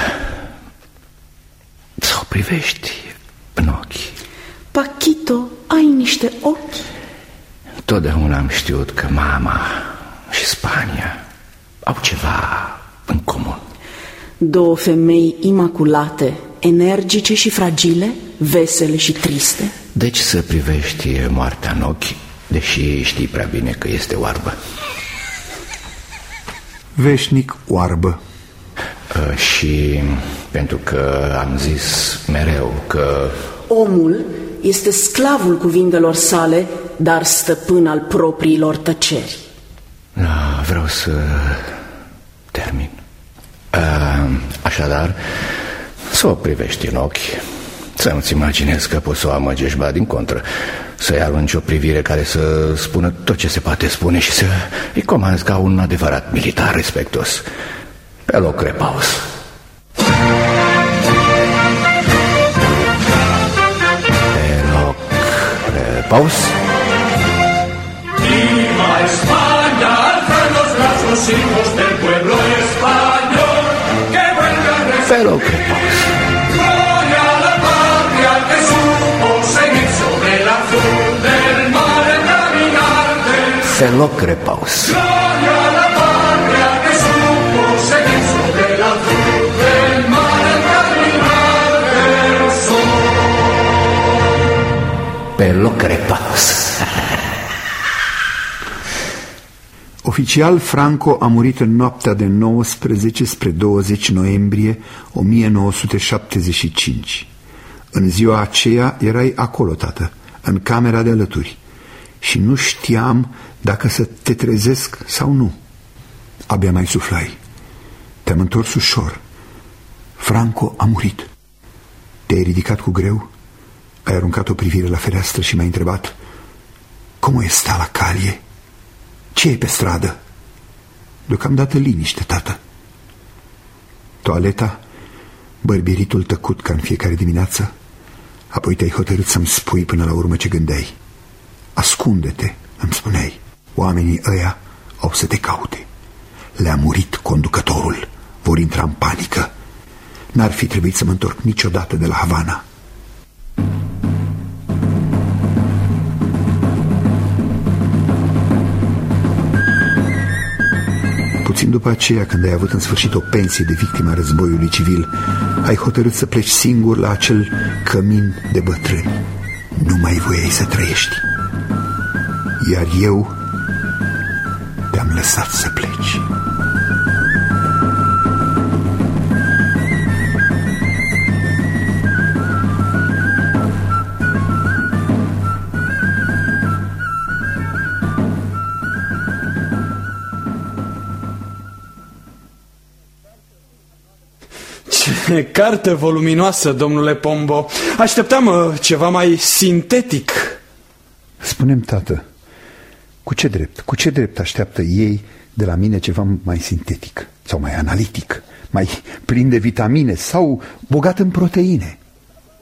să o privești în ochi. Paquito, ai niște ochi. Totdeauna am știut că mama și Spania au ceva în comun. Două femei imaculate, energice și fragile, vesele și triste. Deci să privești moartea în ochi, deși știi prea bine că este oarbă. Veșnic oarbă. Și pentru că am zis mereu că omul este sclavul cuvintelor sale, dar stăpân al propriilor tăceri. Da, vreau să termin. Așadar, să o privești în ochi, să nu-ți imaginezi că poți să o amăgești, ba din contră, să-i arunci o privire care să spună tot ce se poate spune și să îi comanzi ca un adevărat militar respectuos. Pe loc, repaus. Pe loc, repaus. Viva España, alza los brazos hijos del pueblo español, que vuelva a Pe loc, repaus. Gloria a la patria que supo seguir sobre el azul del mar caminante. Pe loc, repaus. Gloria a la patria que supo seguir sobre el azul del mar caminante. Pe loc, repaus. Oficial, Franco a murit în noaptea de 19 spre 20 noiembrie 1975. În ziua aceea erai acolo, tată, în camera de alături, și nu știam dacă să te trezesc sau nu. Abia mai suflai. Te-am întors ușor. Franco a murit. Te-ai ridicat cu greu, ai aruncat o privire la fereastră și m-ai întrebat: cum este la calie? Ce e pe stradă? Deocamdată liniște, tată. Toaleta, bărbieritul tăcut ca în fiecare dimineață. Apoi te-ai hotărât să-mi spui până la urmă ce gândeai. Ascunde-te, îmi spuneai. Oamenii ăia au să te caute. Le-a murit conducătorul. Vor intra în panică. N-ar fi trebuit să mă întorc niciodată de la Havana. Puțin după aceea, când ai avut în sfârșit o pensie de victima războiului civil, ai hotărât să pleci singur la acel cămin de bătrâni. Nu mai voiai să trăiești. Iar eu te-am lăsat să pleci. Ce carte voluminoasă, domnule Pombo. Așteptam ceva mai sintetic. Spune-mi, tată, cu ce drept așteaptă ei de la mine ceva mai sintetic sau mai analitic, mai plin de vitamine sau bogat în proteine?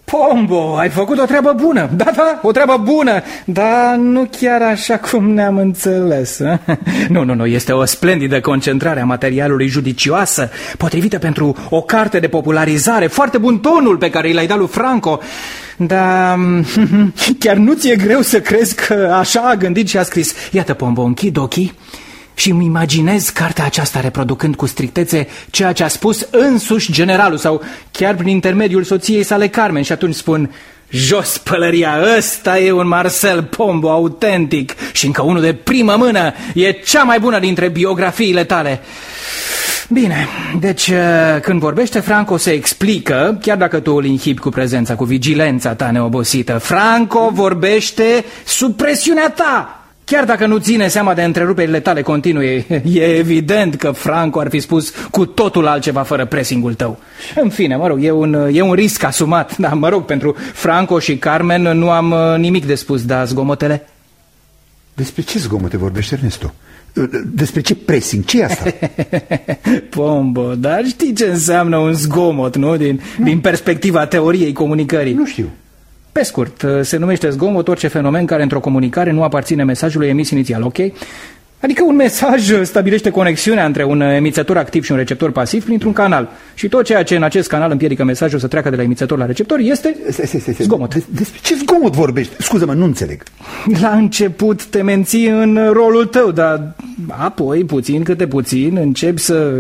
Pombo, ai făcut o treabă bună. Da, o treabă bună, dar nu chiar așa cum ne-am înțeles. Nu, este o splendidă concentrare a materialului, judicioasă, potrivită pentru o carte de popularizare. Foarte bun tonul pe care l-ai dat lui Franco. Dar chiar nu ți-e greu să crezi că așa a gândit și a scris. Iată, Pombo, închid ochii și îmi imaginez cartea aceasta reproducând cu strictețe ceea ce a spus însuși generalul sau chiar prin intermediul soției sale Carmen și atunci spun: jos pălăria, ăsta e un Marcel Pombo autentic și încă unul de primă mână, e cea mai bună dintre biografiile tale. Bine, deci când vorbește Franco se explică, chiar dacă tu îl inhibi cu prezența, cu vigilența ta neobosită. Franco vorbește sub presiunea ta. Chiar dacă nu ține seama de întreruperile tale continue, e evident că Franco ar fi spus cu totul altceva fără pressingul tău. În fine, mă rog, e un risc asumat. Da, mă rog, pentru Franco și Carmen nu am nimic de spus, dar zgomotele? Despre ce zgomote vorbește Ernesto? Despre ce pressing? Ce e asta? Pombo, dar știi ce înseamnă un zgomot, nu? Din perspectiva teoriei comunicării. Nu știu. Pe scurt, se numește zgomot orice fenomen care într-o comunicare nu aparține mesajului emis inițial, ok? Adică un mesaj stabilește conexiunea între un emițător activ și un receptor pasiv printr-un canal. Și tot ceea ce în acest canal împiedică mesajul să treacă de la emițător la receptor este zgomot. Despre ce zgomot vorbești? Scuză-mă, nu înțeleg. La început te menții în rolul tău, dar apoi, puțin câte puțin, începi să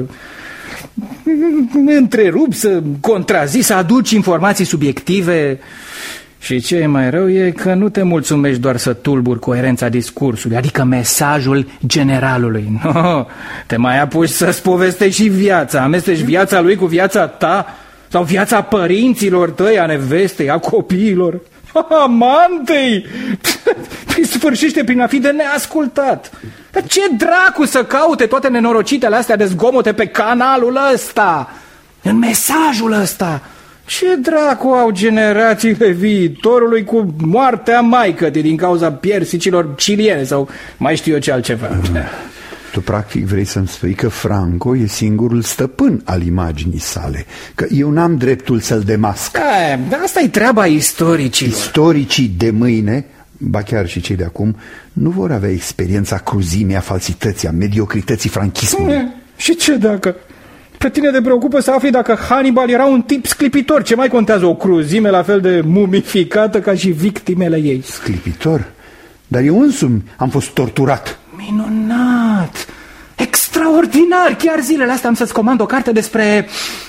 întrerupi, să contrazici, să aduci informații subiective. Și ce e mai rău e că nu te mulțumești doar să tulburi coerența discursului, adică mesajul generalului. No, te mai apuci să-ți povestești și viața, amesteci viața lui cu viața ta sau viața părinților tăi, a nevestei, a copiilor, amantei. Păi sfârșește prin a fi de neascultat. Dar ce dracu să caute toate nenorocitele astea de zgomote pe canalul ăsta, în mesajul ăsta? Ce dracu au generațiile viitorului cu moartea maicătii din cauza piersicilor ciliene sau mai știu eu ce altceva? Tu practic vrei să-mi spui că Franco e singurul stăpân al imaginii sale, că eu n-am dreptul să-l demasc. Dar asta e treaba istoricilor. Istoricii de mâine, ba chiar și cei de acum, nu vor avea experiența cruzimii, a falsității, a mediocrității franchismului. Și ce dacă... Pe tine te preocupă să afli dacă Hannibal era un tip sclipitor. Ce mai contează o cruzime la fel de mumificată ca și victimele ei? Sclipitor? Dar eu însumi am fost torturat. Minunat! Extraordinar! Chiar zilele astea am să-ți comand o carte despre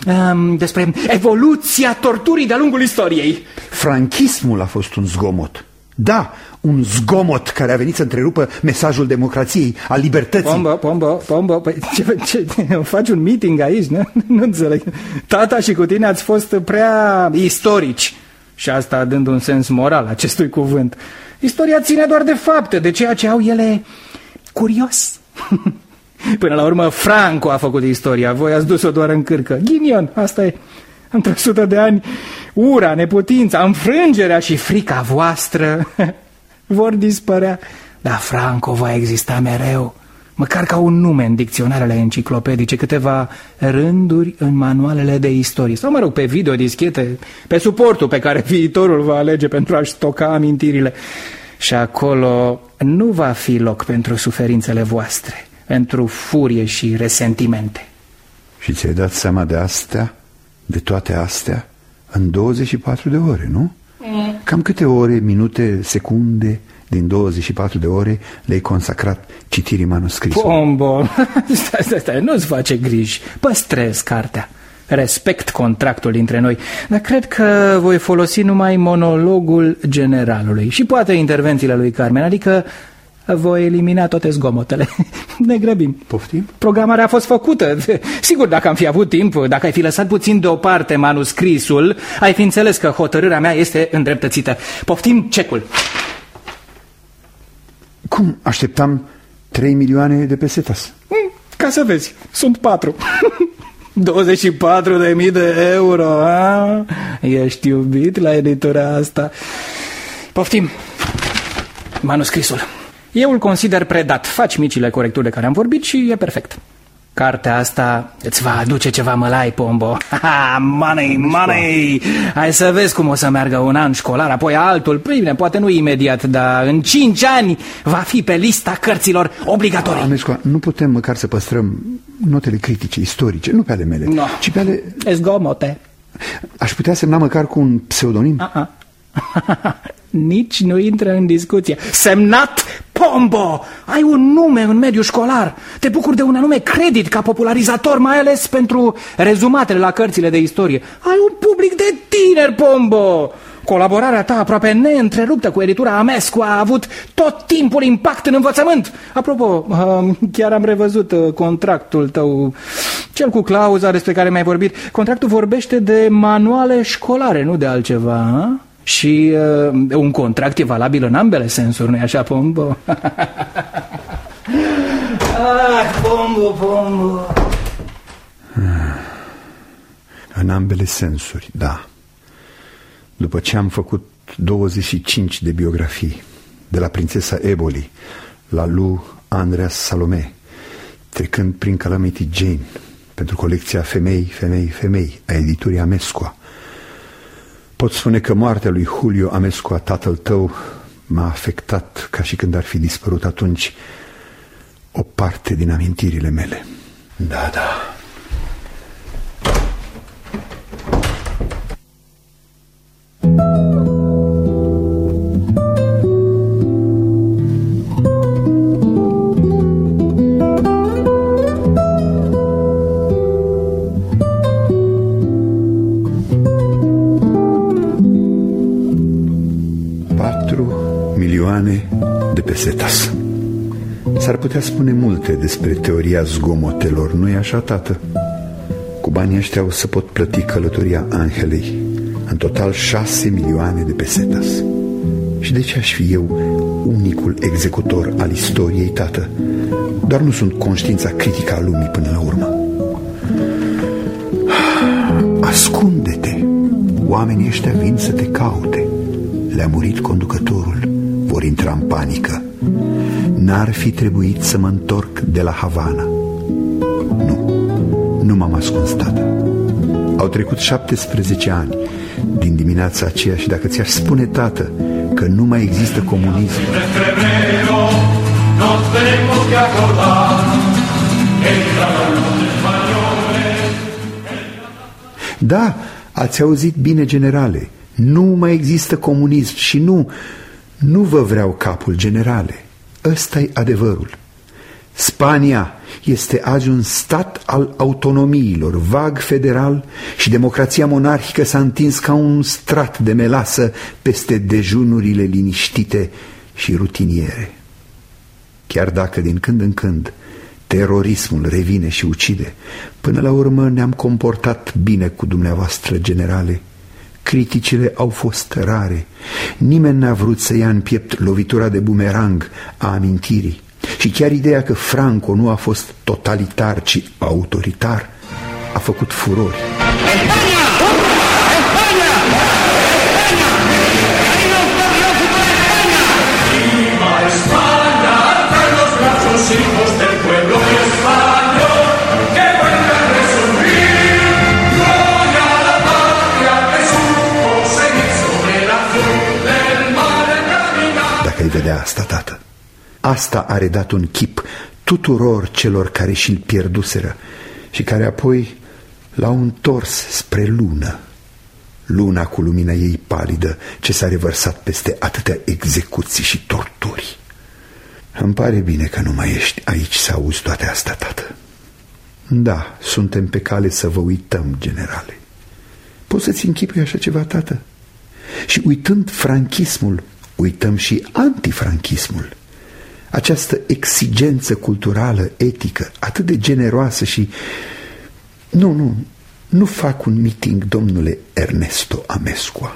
evoluția torturii de-a lungul istoriei. Franchismul a fost un zgomot. Da, un zgomot care a venit să întrerupă mesajul democrației, a libertății. Pombo, păi ce faci un meeting aici, nu? Nu înțeleg. Tata și cu tine ați fost prea istorici. Și asta dând un sens moral acestui cuvânt. Istoria ține doar de fapte, de ceea ce au ele curios. Până la urmă Franco a făcut istoria, voi ați dus-o doar în cârcă. Ghinion, asta e. Într-o 100 de ani, ura, neputința, înfrângerea și frica voastră vor dispărea, dar Franco va exista mereu, măcar ca un nume în dicționarele enciclopedice, câteva rânduri în manualele de istorie, sau mă rog, pe videodischete, pe suportul pe care viitorul va alege pentru a-și stoca amintirile. Și acolo nu va fi loc pentru suferințele voastre, pentru furie și resentimente. Și ți-ai dat seama de astea? De toate astea în 24 de ore, nu? Cam câte ore, minute, secunde din 24 de ore le-ai consacrat citirii manuscrisului? Pombo, stai, nu-ți face griji. Păstrez cartea, respect contractul dintre noi, dar cred că voi folosi numai monologul generalului și poate intervențiile lui Carmen, adică voi elimina toate zgomotele. Ne grăbim. Poftim? Programarea a fost făcută. Sigur, dacă am fi avut timp, dacă ai fi lăsat puțin deoparte manuscrisul, ai fi înțeles că hotărârea mea este îndreptățită. Poftim cecul. Cum? Așteptam 3 milioane de pesetas. Ca să vezi, sunt 4. 24.000 de euro, a? Ești iubit la editura asta. Poftim. Manuscrisul. Eu îl consider predat. Faci micile corecturi de care am vorbit și e perfect. Cartea asta îți va aduce ceva mălai, Pombo. Money! Hai să vezi cum o să meargă un an școlar, apoi altul. Bine, poate nu imediat, dar în 5 ani va fi pe lista cărților obligatorii. Amescu, nu putem măcar să păstrăm notele critice, istorice, nu pe ale mele, ci pe ale... Zgomote. Aș putea semna măcar cu un pseudonim? Nici nu intră în discuție. Semnat Pombo! Ai un nume în mediul școlar. Te bucuri de un anume credit ca popularizator, mai ales pentru rezumatele la cărțile de istorie. Ai un public de tineri, Pombo! Colaborarea ta aproape neîntreruptă cu editura Amescu a avut tot timpul impact în învățământ. Apropo, chiar am revăzut contractul tău, cel cu clauza despre care mi-ai vorbit. Contractul vorbește de manuale școlare, nu de altceva, ha? Și un contract e valabil în ambele sensuri, nu-i așa, Pombo? Pombo. În ambele sensuri, da. După ce am făcut 25 de biografii, de la prințesa Eboli la lui Andreas Salome, trecând prin Calamity Jane, pentru colecția Femei a editurii Amescu, pot spune că moartea lui Julio Amescu, tatăl tău, m-a afectat ca și când ar fi dispărut atunci o parte din amintirile mele. Da. 4 milioane de pesetas. S-ar putea spune multe despre teoria zgomotelor, nu-i așa, tată? Cu banii ăștia o să pot plăti călătoria Angelei, în total 6 milioane de pesetas. Și de ce aș fi eu unicul executor al istoriei, tată? Doar nu sunt conștiința critică a lumii până la urmă. Ascunde-te! Oamenii ăștia vin să te caute. Le-a murit conducătorul, vor intra în panică. N-ar fi trebuit să mă întorc de la Havana. Nu m-am ascuns, tată. Au trecut 17 ani din dimineața aceea și dacă ți-aș spune, tată, că nu mai există comunism... Da, ați auzit bine, generale. Nu mai există comunism și nu vă vreau capul, generale. Ăsta-i adevărul. Spania este azi un stat al autonomiilor, vag federal, și democrația monarhică s-a întins ca un strat de melasă peste dejunurile liniștite și rutiniere. Chiar dacă din când în când terorismul revine și ucide, până la urmă ne-am comportat bine cu dumneavoastră, generale. Criticile au fost rare. Nimeni n-a vrut să ia în piept lovitura de bumerang a amintirii. Și chiar ideea că Franco nu a fost totalitar, ci autoritar, a făcut furori. Dacă ai vedea asta, tată, asta a redat un chip tuturor celor care și-l pierduseră și care apoi l-au întors spre lună. Luna cu lumina ei palidă ce s-a revărsat peste atâtea execuții și torturi. Îmi pare bine că nu mai ești aici să auzi toate astea, tată. Da, suntem pe cale să vă uităm, generale. Poți să-ți închipui așa ceva, tată? Și uitând franchismul, uităm și antifranchismul. Această exigență culturală, etică, atât de generoasă și... Nu fac un meeting, domnule Ernesto Amescu.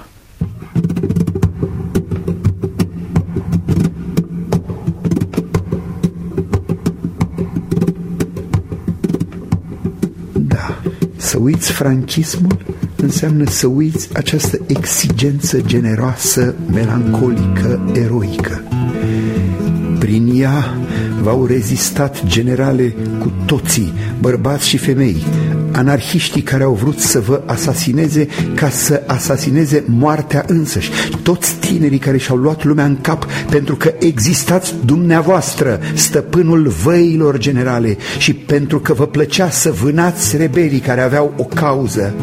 Da, să uiți franchismul înseamnă să uiți această exigență generoasă, melancolică, eroică. Prin ea v-au rezistat generale cu toții, bărbați și femei, anarhiștii care au vrut să vă asasineze ca să asasineze moartea însăși, toți tinerii care și-au luat lumea în cap pentru că existați dumneavoastră, stăpânul văilor generale, și pentru că vă plăcea să vânați rebelii care aveau o cauză.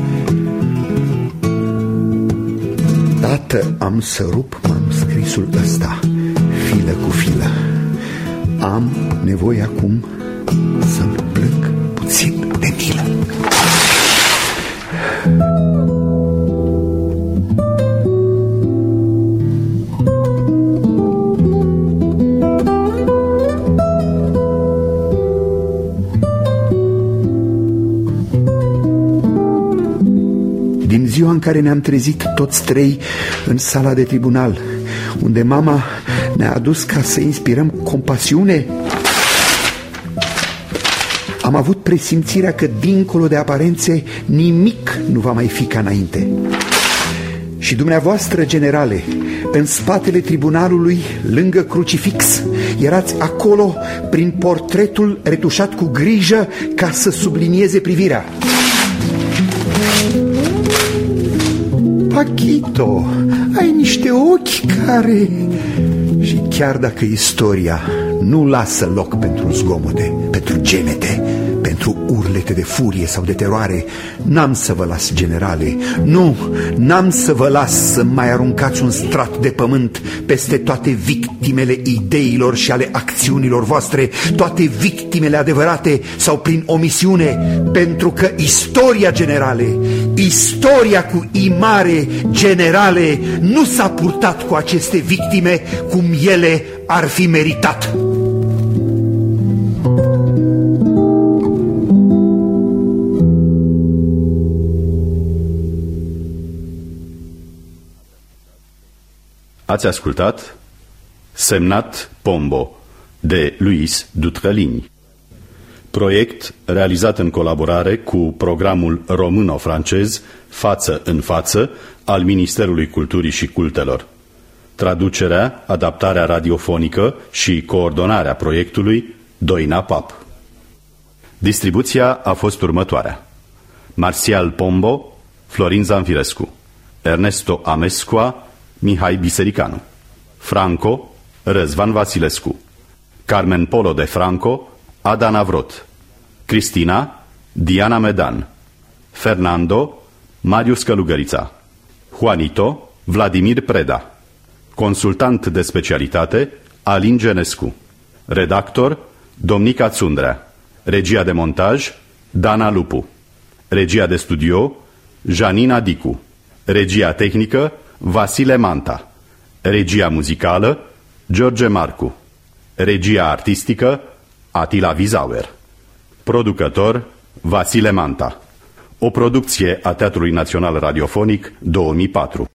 Tată, am să rup, m-am scrisul ăsta, filă cu filă. Am nevoie acum să-mi plâng puțin de milă. Din ziua în care ne-am trezit toți trei în sala de tribunal, unde mama ne-a adus ca să inspirăm compasiune, am avut presimțirea că dincolo de aparențe nimic nu va mai fi ca înainte. Și dumneavoastră, generale, în spatele tribunalului, lângă crucifix, erați acolo prin portretul retușat cu grijă ca să sublinieze privirea. Pachito, ai niște ochi care... Și chiar dacă istoria nu lasă loc pentru zgomote, pentru gemete, pentru urlete de furie sau de teroare, n-am să vă las, generale, n-am să vă las să mai aruncați un strat de pământ peste toate victimele ideilor și ale acțiunilor voastre, toate victimele adevărate sau prin omisiune, pentru că istoria, generale, istoria cu I mare, generale, nu s-a purtat cu aceste victime cum ele ar fi meritat. Ați ascultat Semnat Pombo de Louis Dutreligne, proiect realizat în colaborare cu programul româno-francez Față în față al Ministerului Culturii și Cultelor. Traducerea, adaptarea radiofonică și coordonarea proiectului Doina Pap. Distribuția a fost următoarea: Marțial Pombo, Florin Zanfirescu, Ernesto Amescoa, Mihai Bisericanu, Franco, Răzvan Vasilescu, Carmen Polo de Franco, Ada Navrot, Cristina, Diana Medan, Fernando, Marius Călugărița, Juanito, Vladimir Preda, consultant de specialitate, Alin Genescu, redactor, Domnica Țundrea, regia de montaj, Dana Lupu, regia de studio, Janina Dicu, regia tehnică, Vasile Manta, regia muzicală, George Marcu, regia artistică, Atila Vizauer, producător, Vasile Manta. O producție a Teatrului Național Radiofonic 2004.